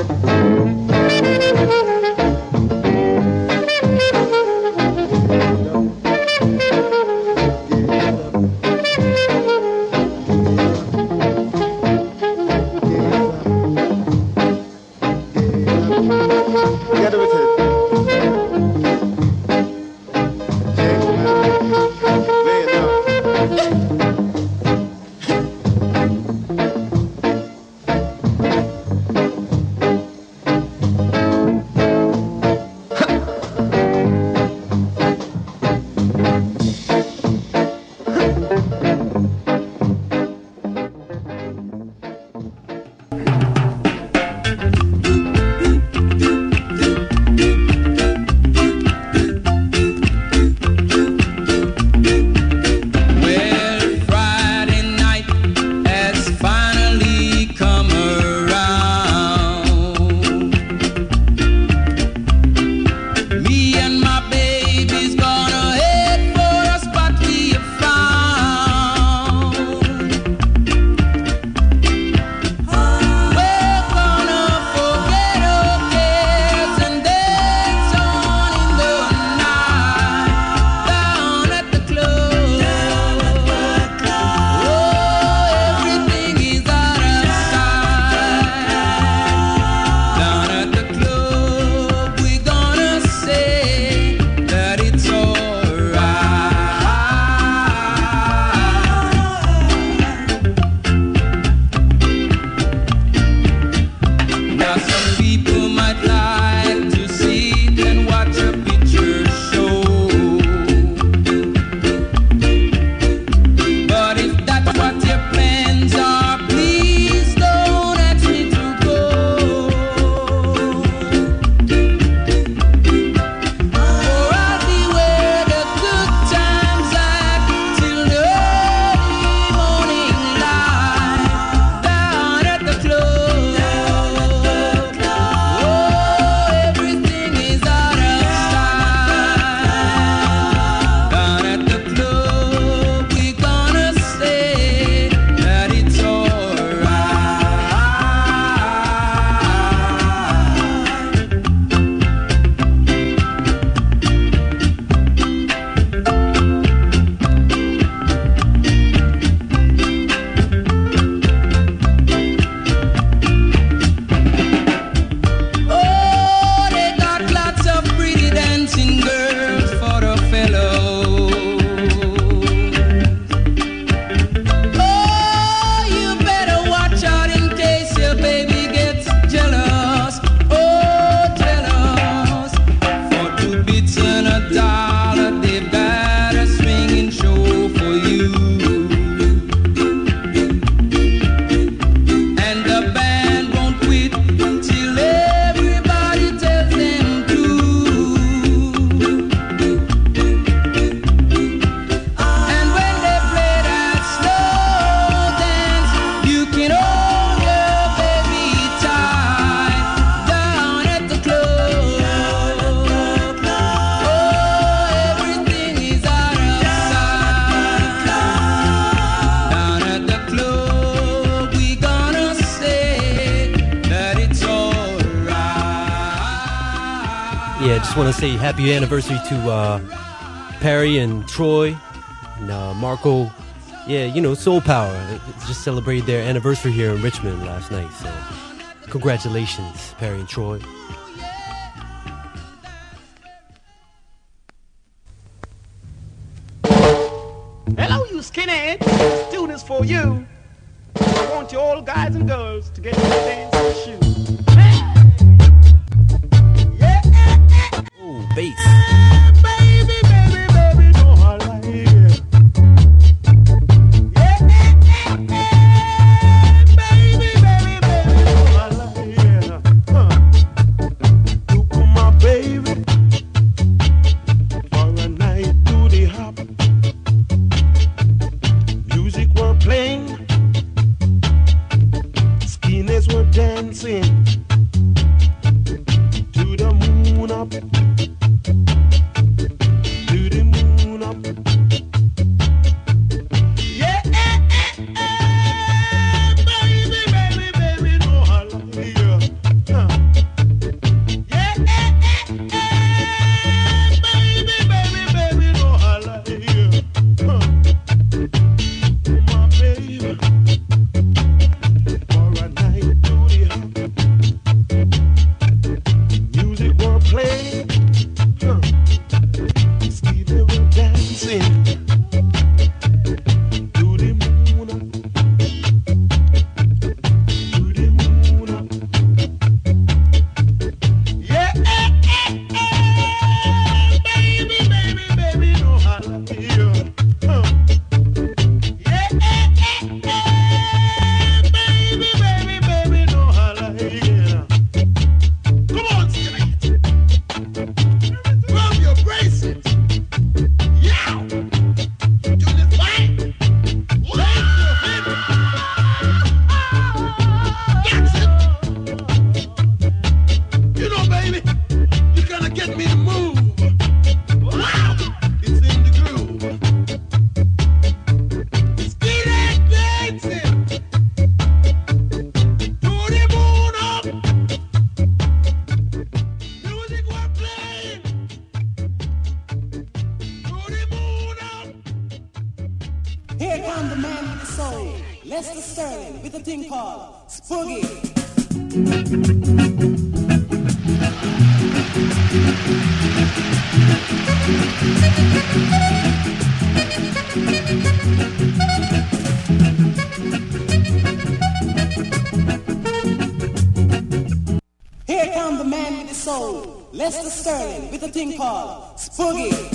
just want to say happy anniversary to Perry and Troy and Marco. Yeah, you know, Soul Power. They just celebrated their anniversary here in Richmond last night. So congratulations, Perry and Troy. Hello, you skinhead. Let's do this for you. I want you all guys and girls to get in the dancing shoes. Oh, bass. Baby, baby, baby, don't holler, yeah. Baby, baby, baby, don't holler, yeah. Look at my baby for a night to the hop. Music were playing, skinheads were dancing. Lester Sterling with a thing called Spoogie. Here comes the man with the soul, Lester Sterling with a thing called Spoogie.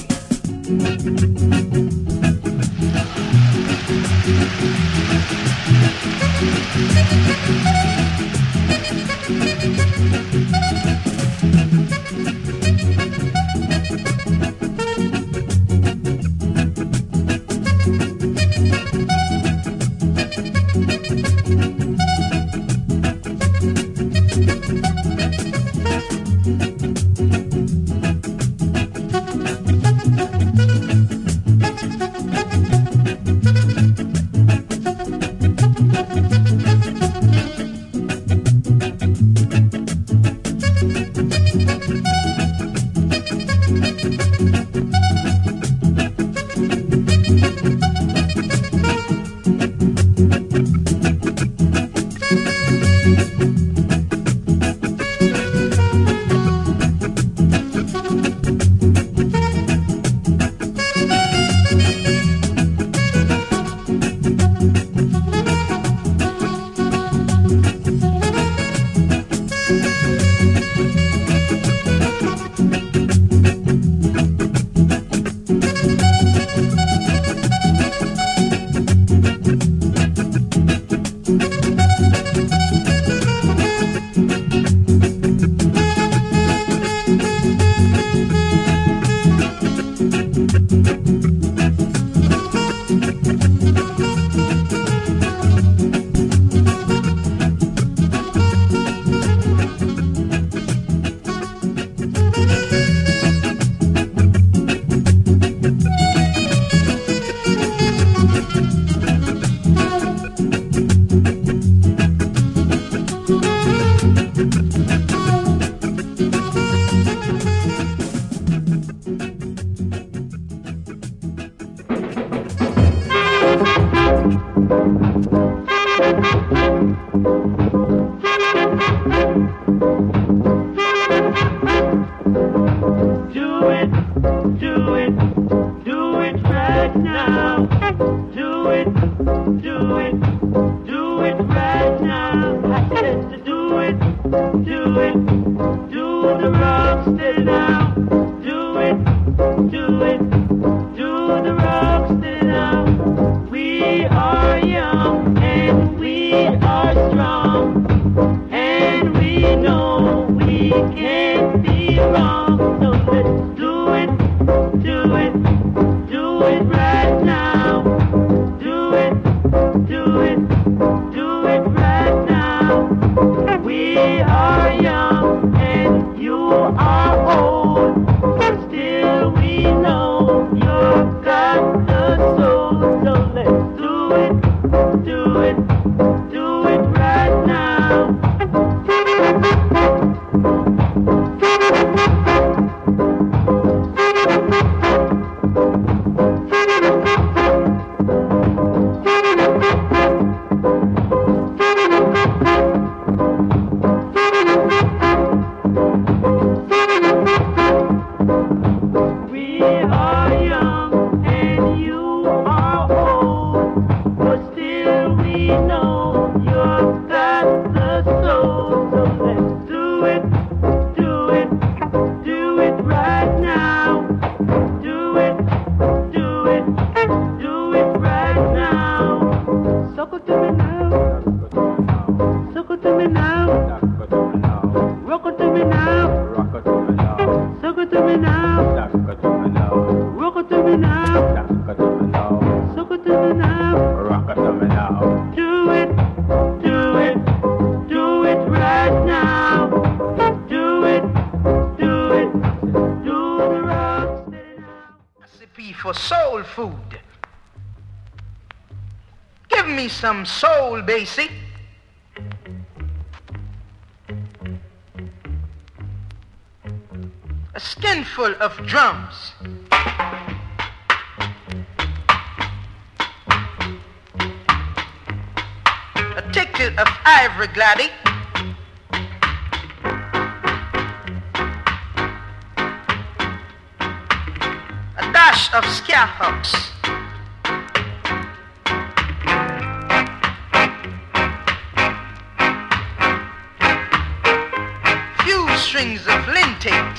Some soul, Basie. A skinful of drums. tinsel of ivory gladdy. A dash of scarhucks. Few strings of lintate.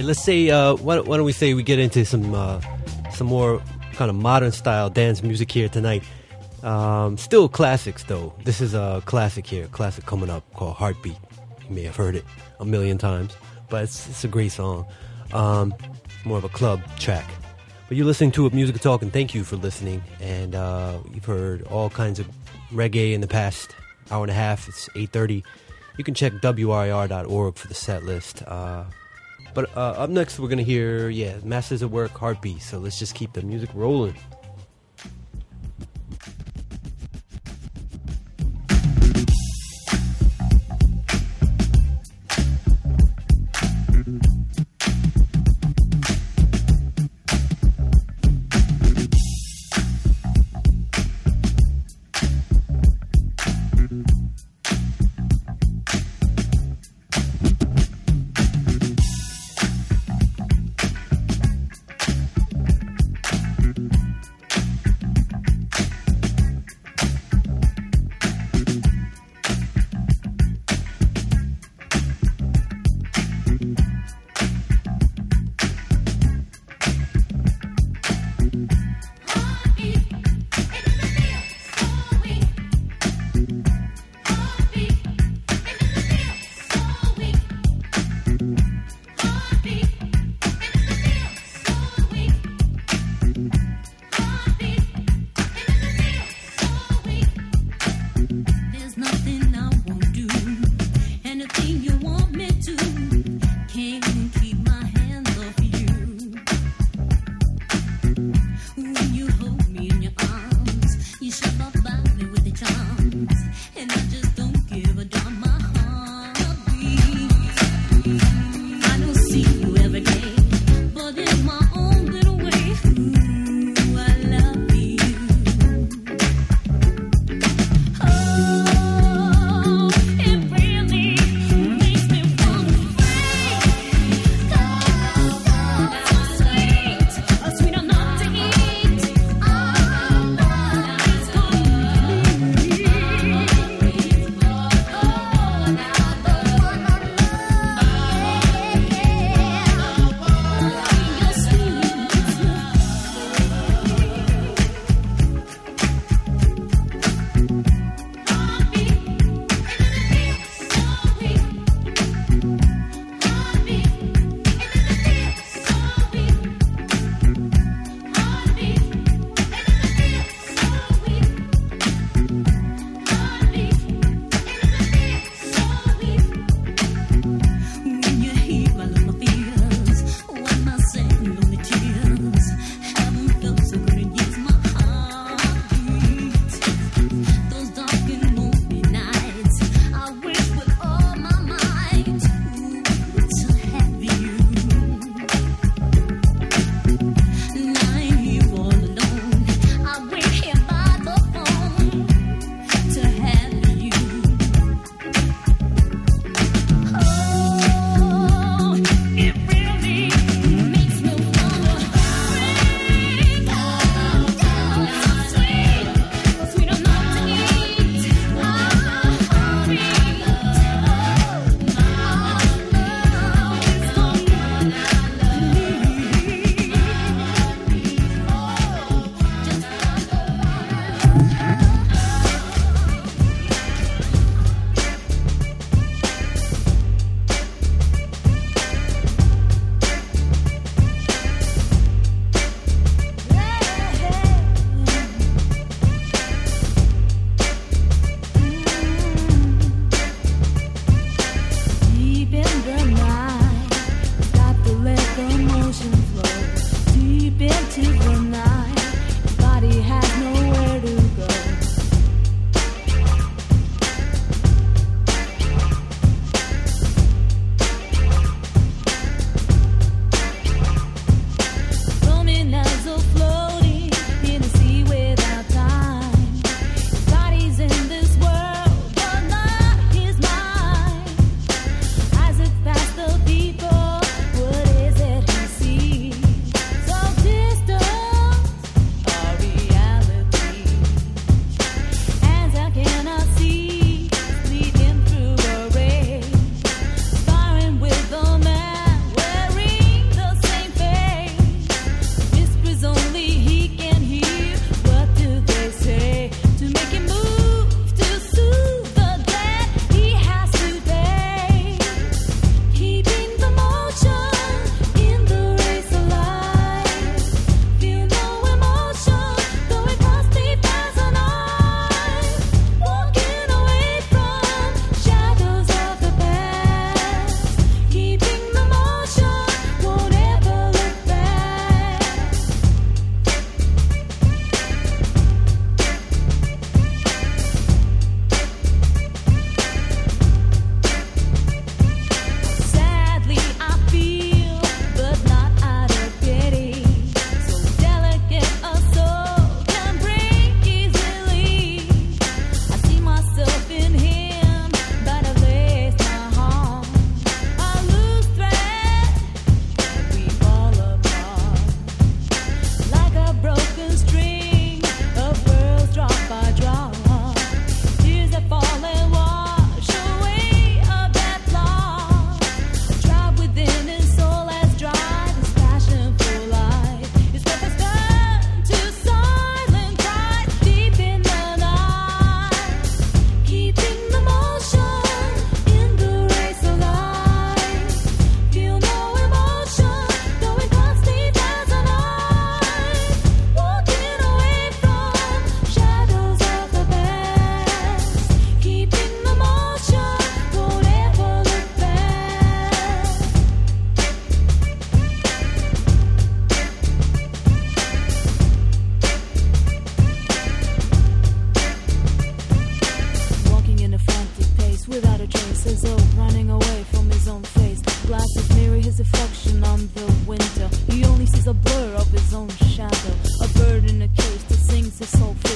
let's say why don't we say we get into some more kind of modern style dance music here tonight. Still classics though. This is a classic here, classic coming up called Heartbeat. You may have heard it a million times, but it's a great song. More of a club track. But you're listening to Musical Talk, and thank you for listening. And you've heard all kinds of reggae in the past hour and a half. It's 8:30. You can check WRIR.org for the set list. But up next, we're going to hear, Masters at Work, Heartbeat. So let's just keep the music rolling.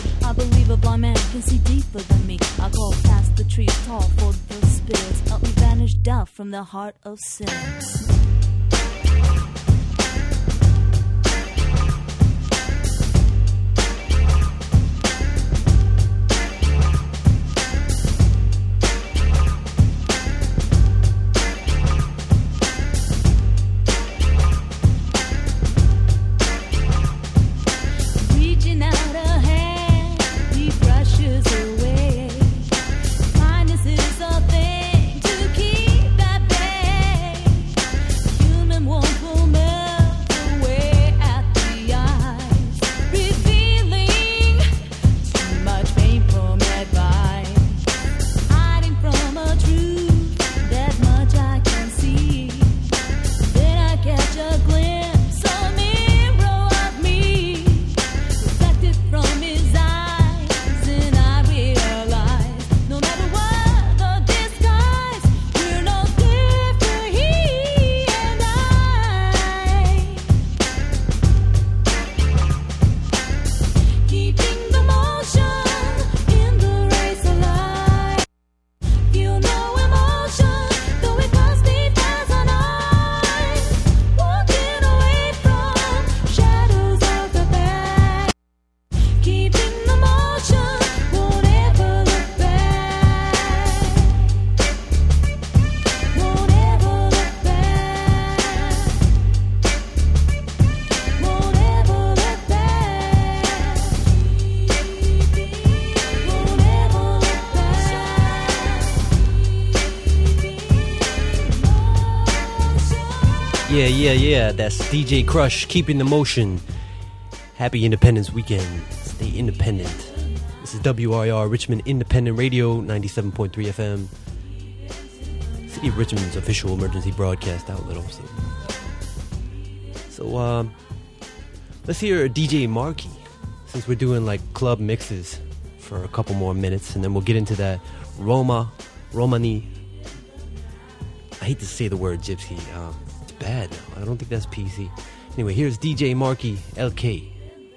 I believe a blind man can see deeper than me. I call past the trees tall for the spirits. Help me banish doubt from the heart of sinners. Yeah, that's DJ Crush, Keeping the Motion. Happy Independence Weekend. Stay independent. This is WRIR Richmond Independent Radio, 97.3 FM. City of Richmond's official emergency broadcast outlet also. So, let's hear DJ Marky, since we're doing like club mixes for a couple more minutes, and then we'll get into that Romani. I hate to say the word gypsy. Bad now. I don't think that's PC. Anyway, here's DJ Marky, LK.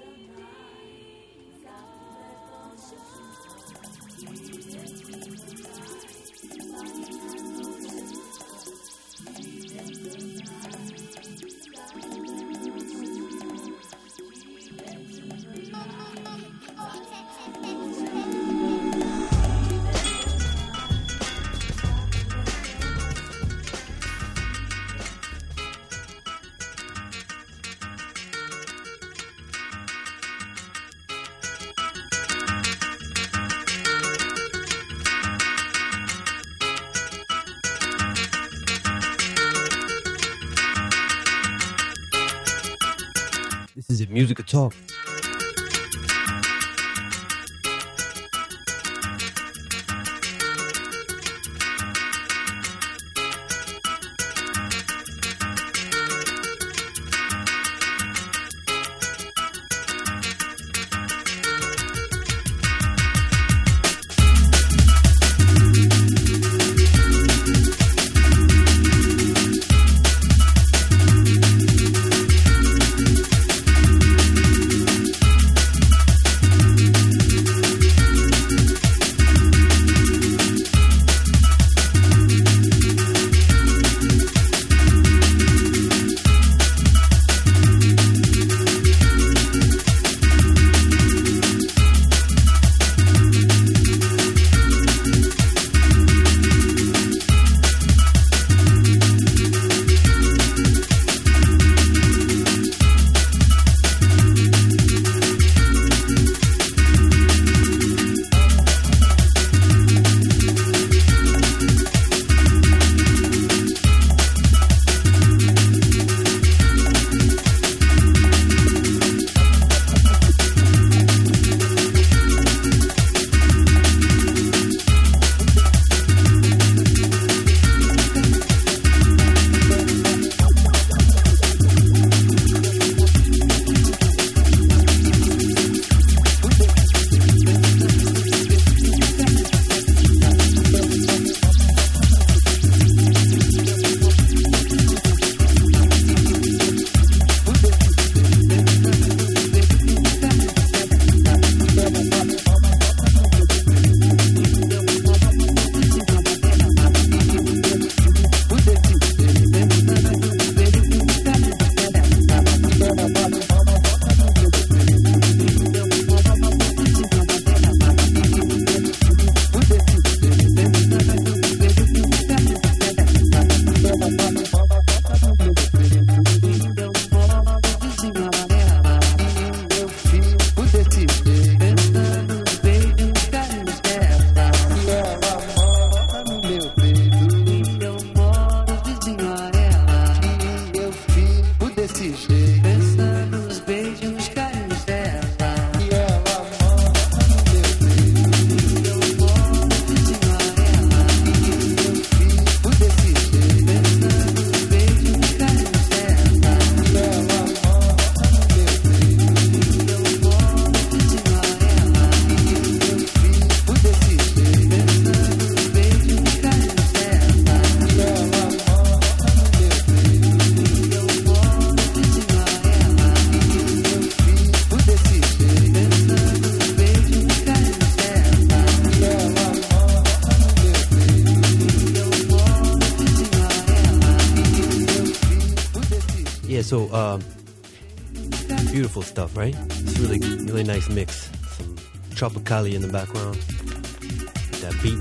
This is Music Talk. so beautiful stuff, right? It's really nice mix. Some Tropicali in the background. That beat.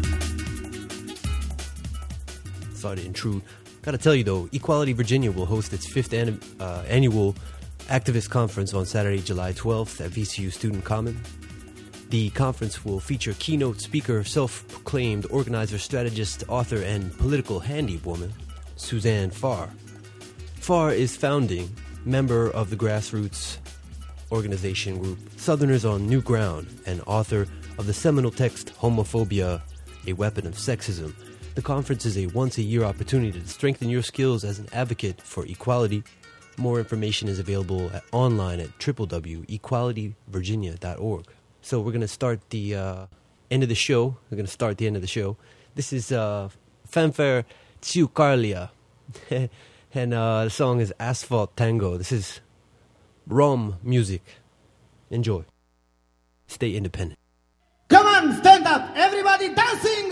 Started in true. Gotta tell you though, Equality Virginia will host its 5th annual activist conference on Saturday, July 12th at VCU Student Common. The conference will feature keynote speaker, self-proclaimed organizer, strategist, author, and political handywoman, Suzanne Farr. Farr is founding member of the grassroots organization group Southerners on New Ground and author of the seminal text Homophobia, a Weapon of Sexism. The conference is a once-a-year opportunity to strengthen your skills as an advocate for equality. More information is available online at www.equalityvirginia.org. So we're going to start the end of the show. This is Fanfare Ciucarlia. And the song is Asphalt Tango. This is Rom music. Enjoy. Stay independent. Come on, stand up. Everybody dancing.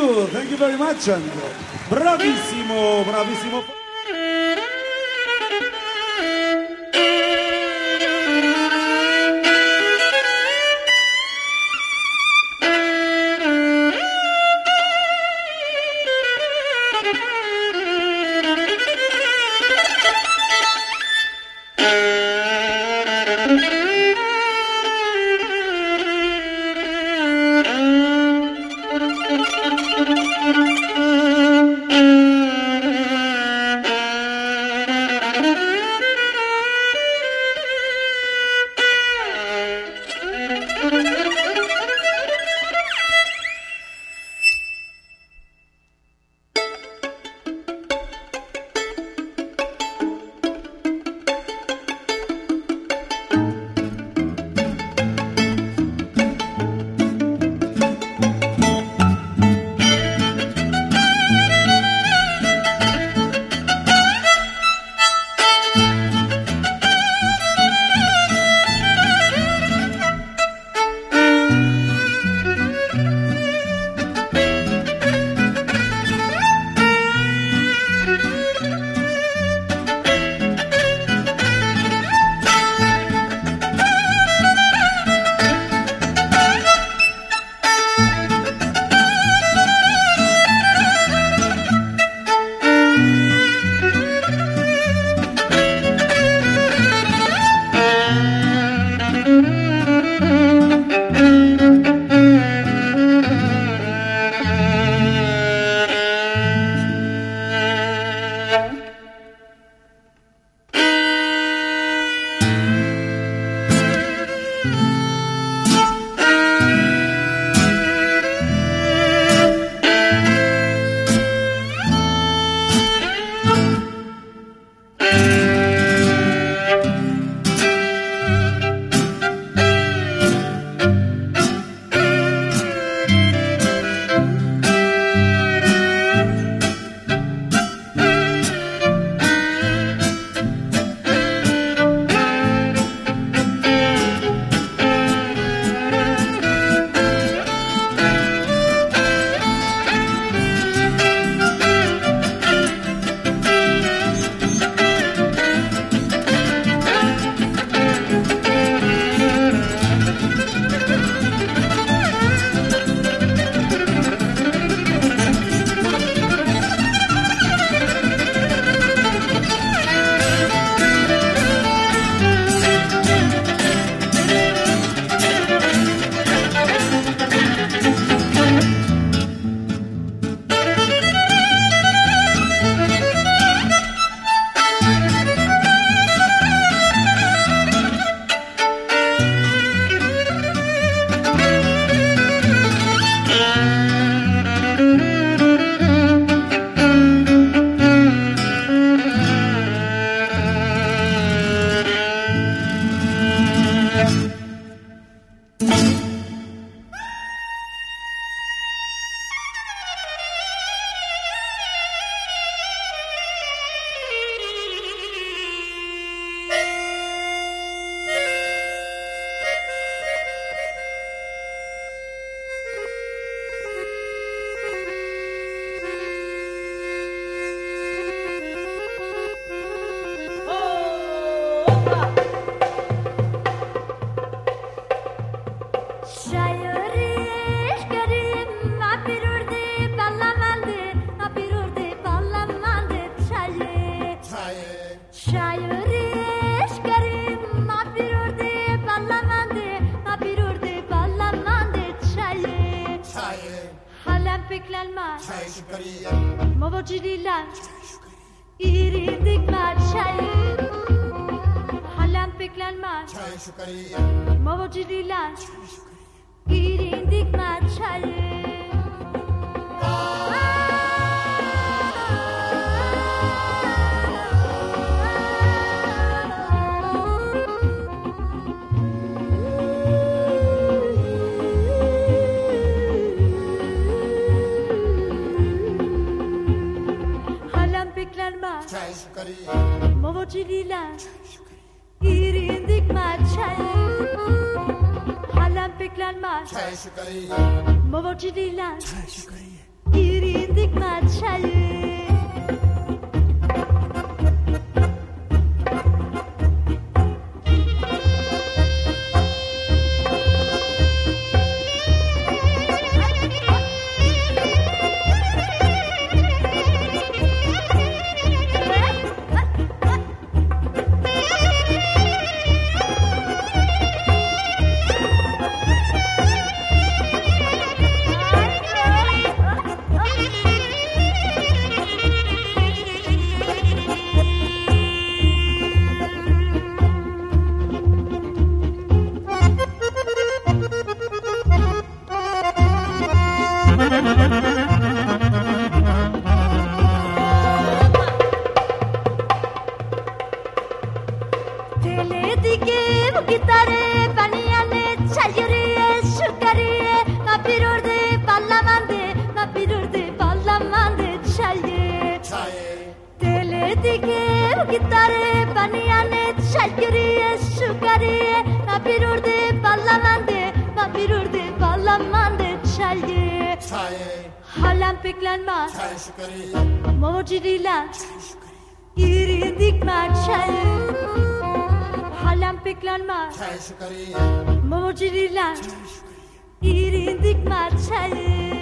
you. Thank you very much, Andrew. Bravissimo, bravissimo. 이린dik 마차에 Halam peklanma Mojirilan İrindik marşayı Halam peklanma Mojirilan İrindik marşayı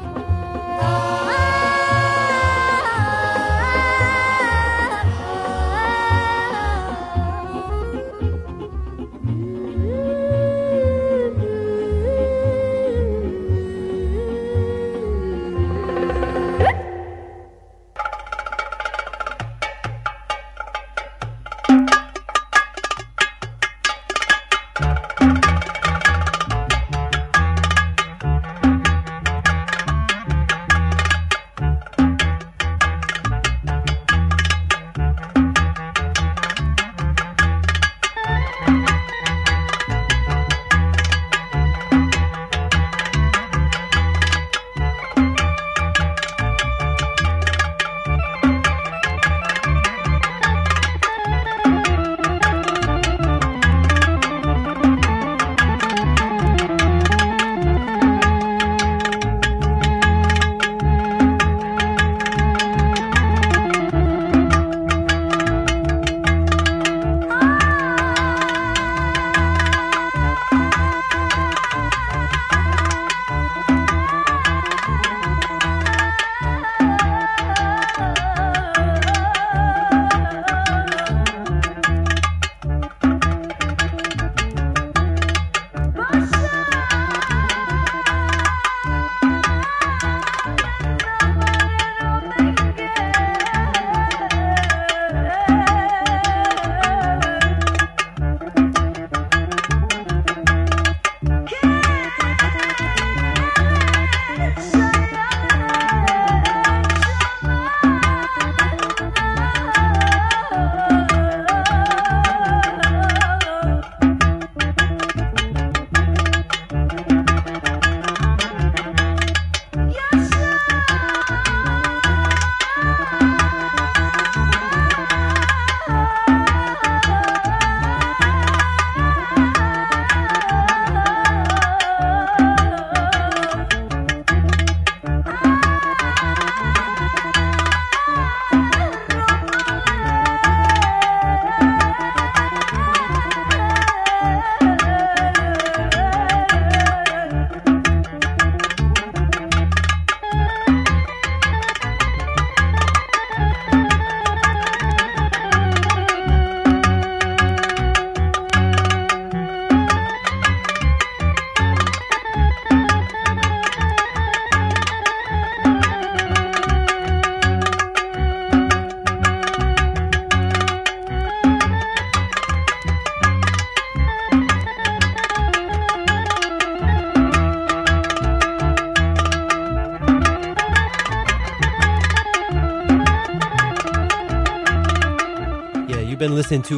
been listening to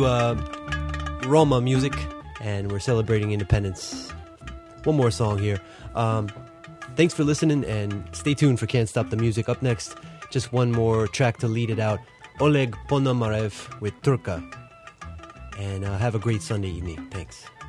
Roma music, and we're celebrating independence. One more song here. Thanks for listening, and stay tuned for Can't Stop the Music. Up next, just one more track to lead it out. Oleg Ponomarev with Turka. And have a great Sunday evening. Thanks.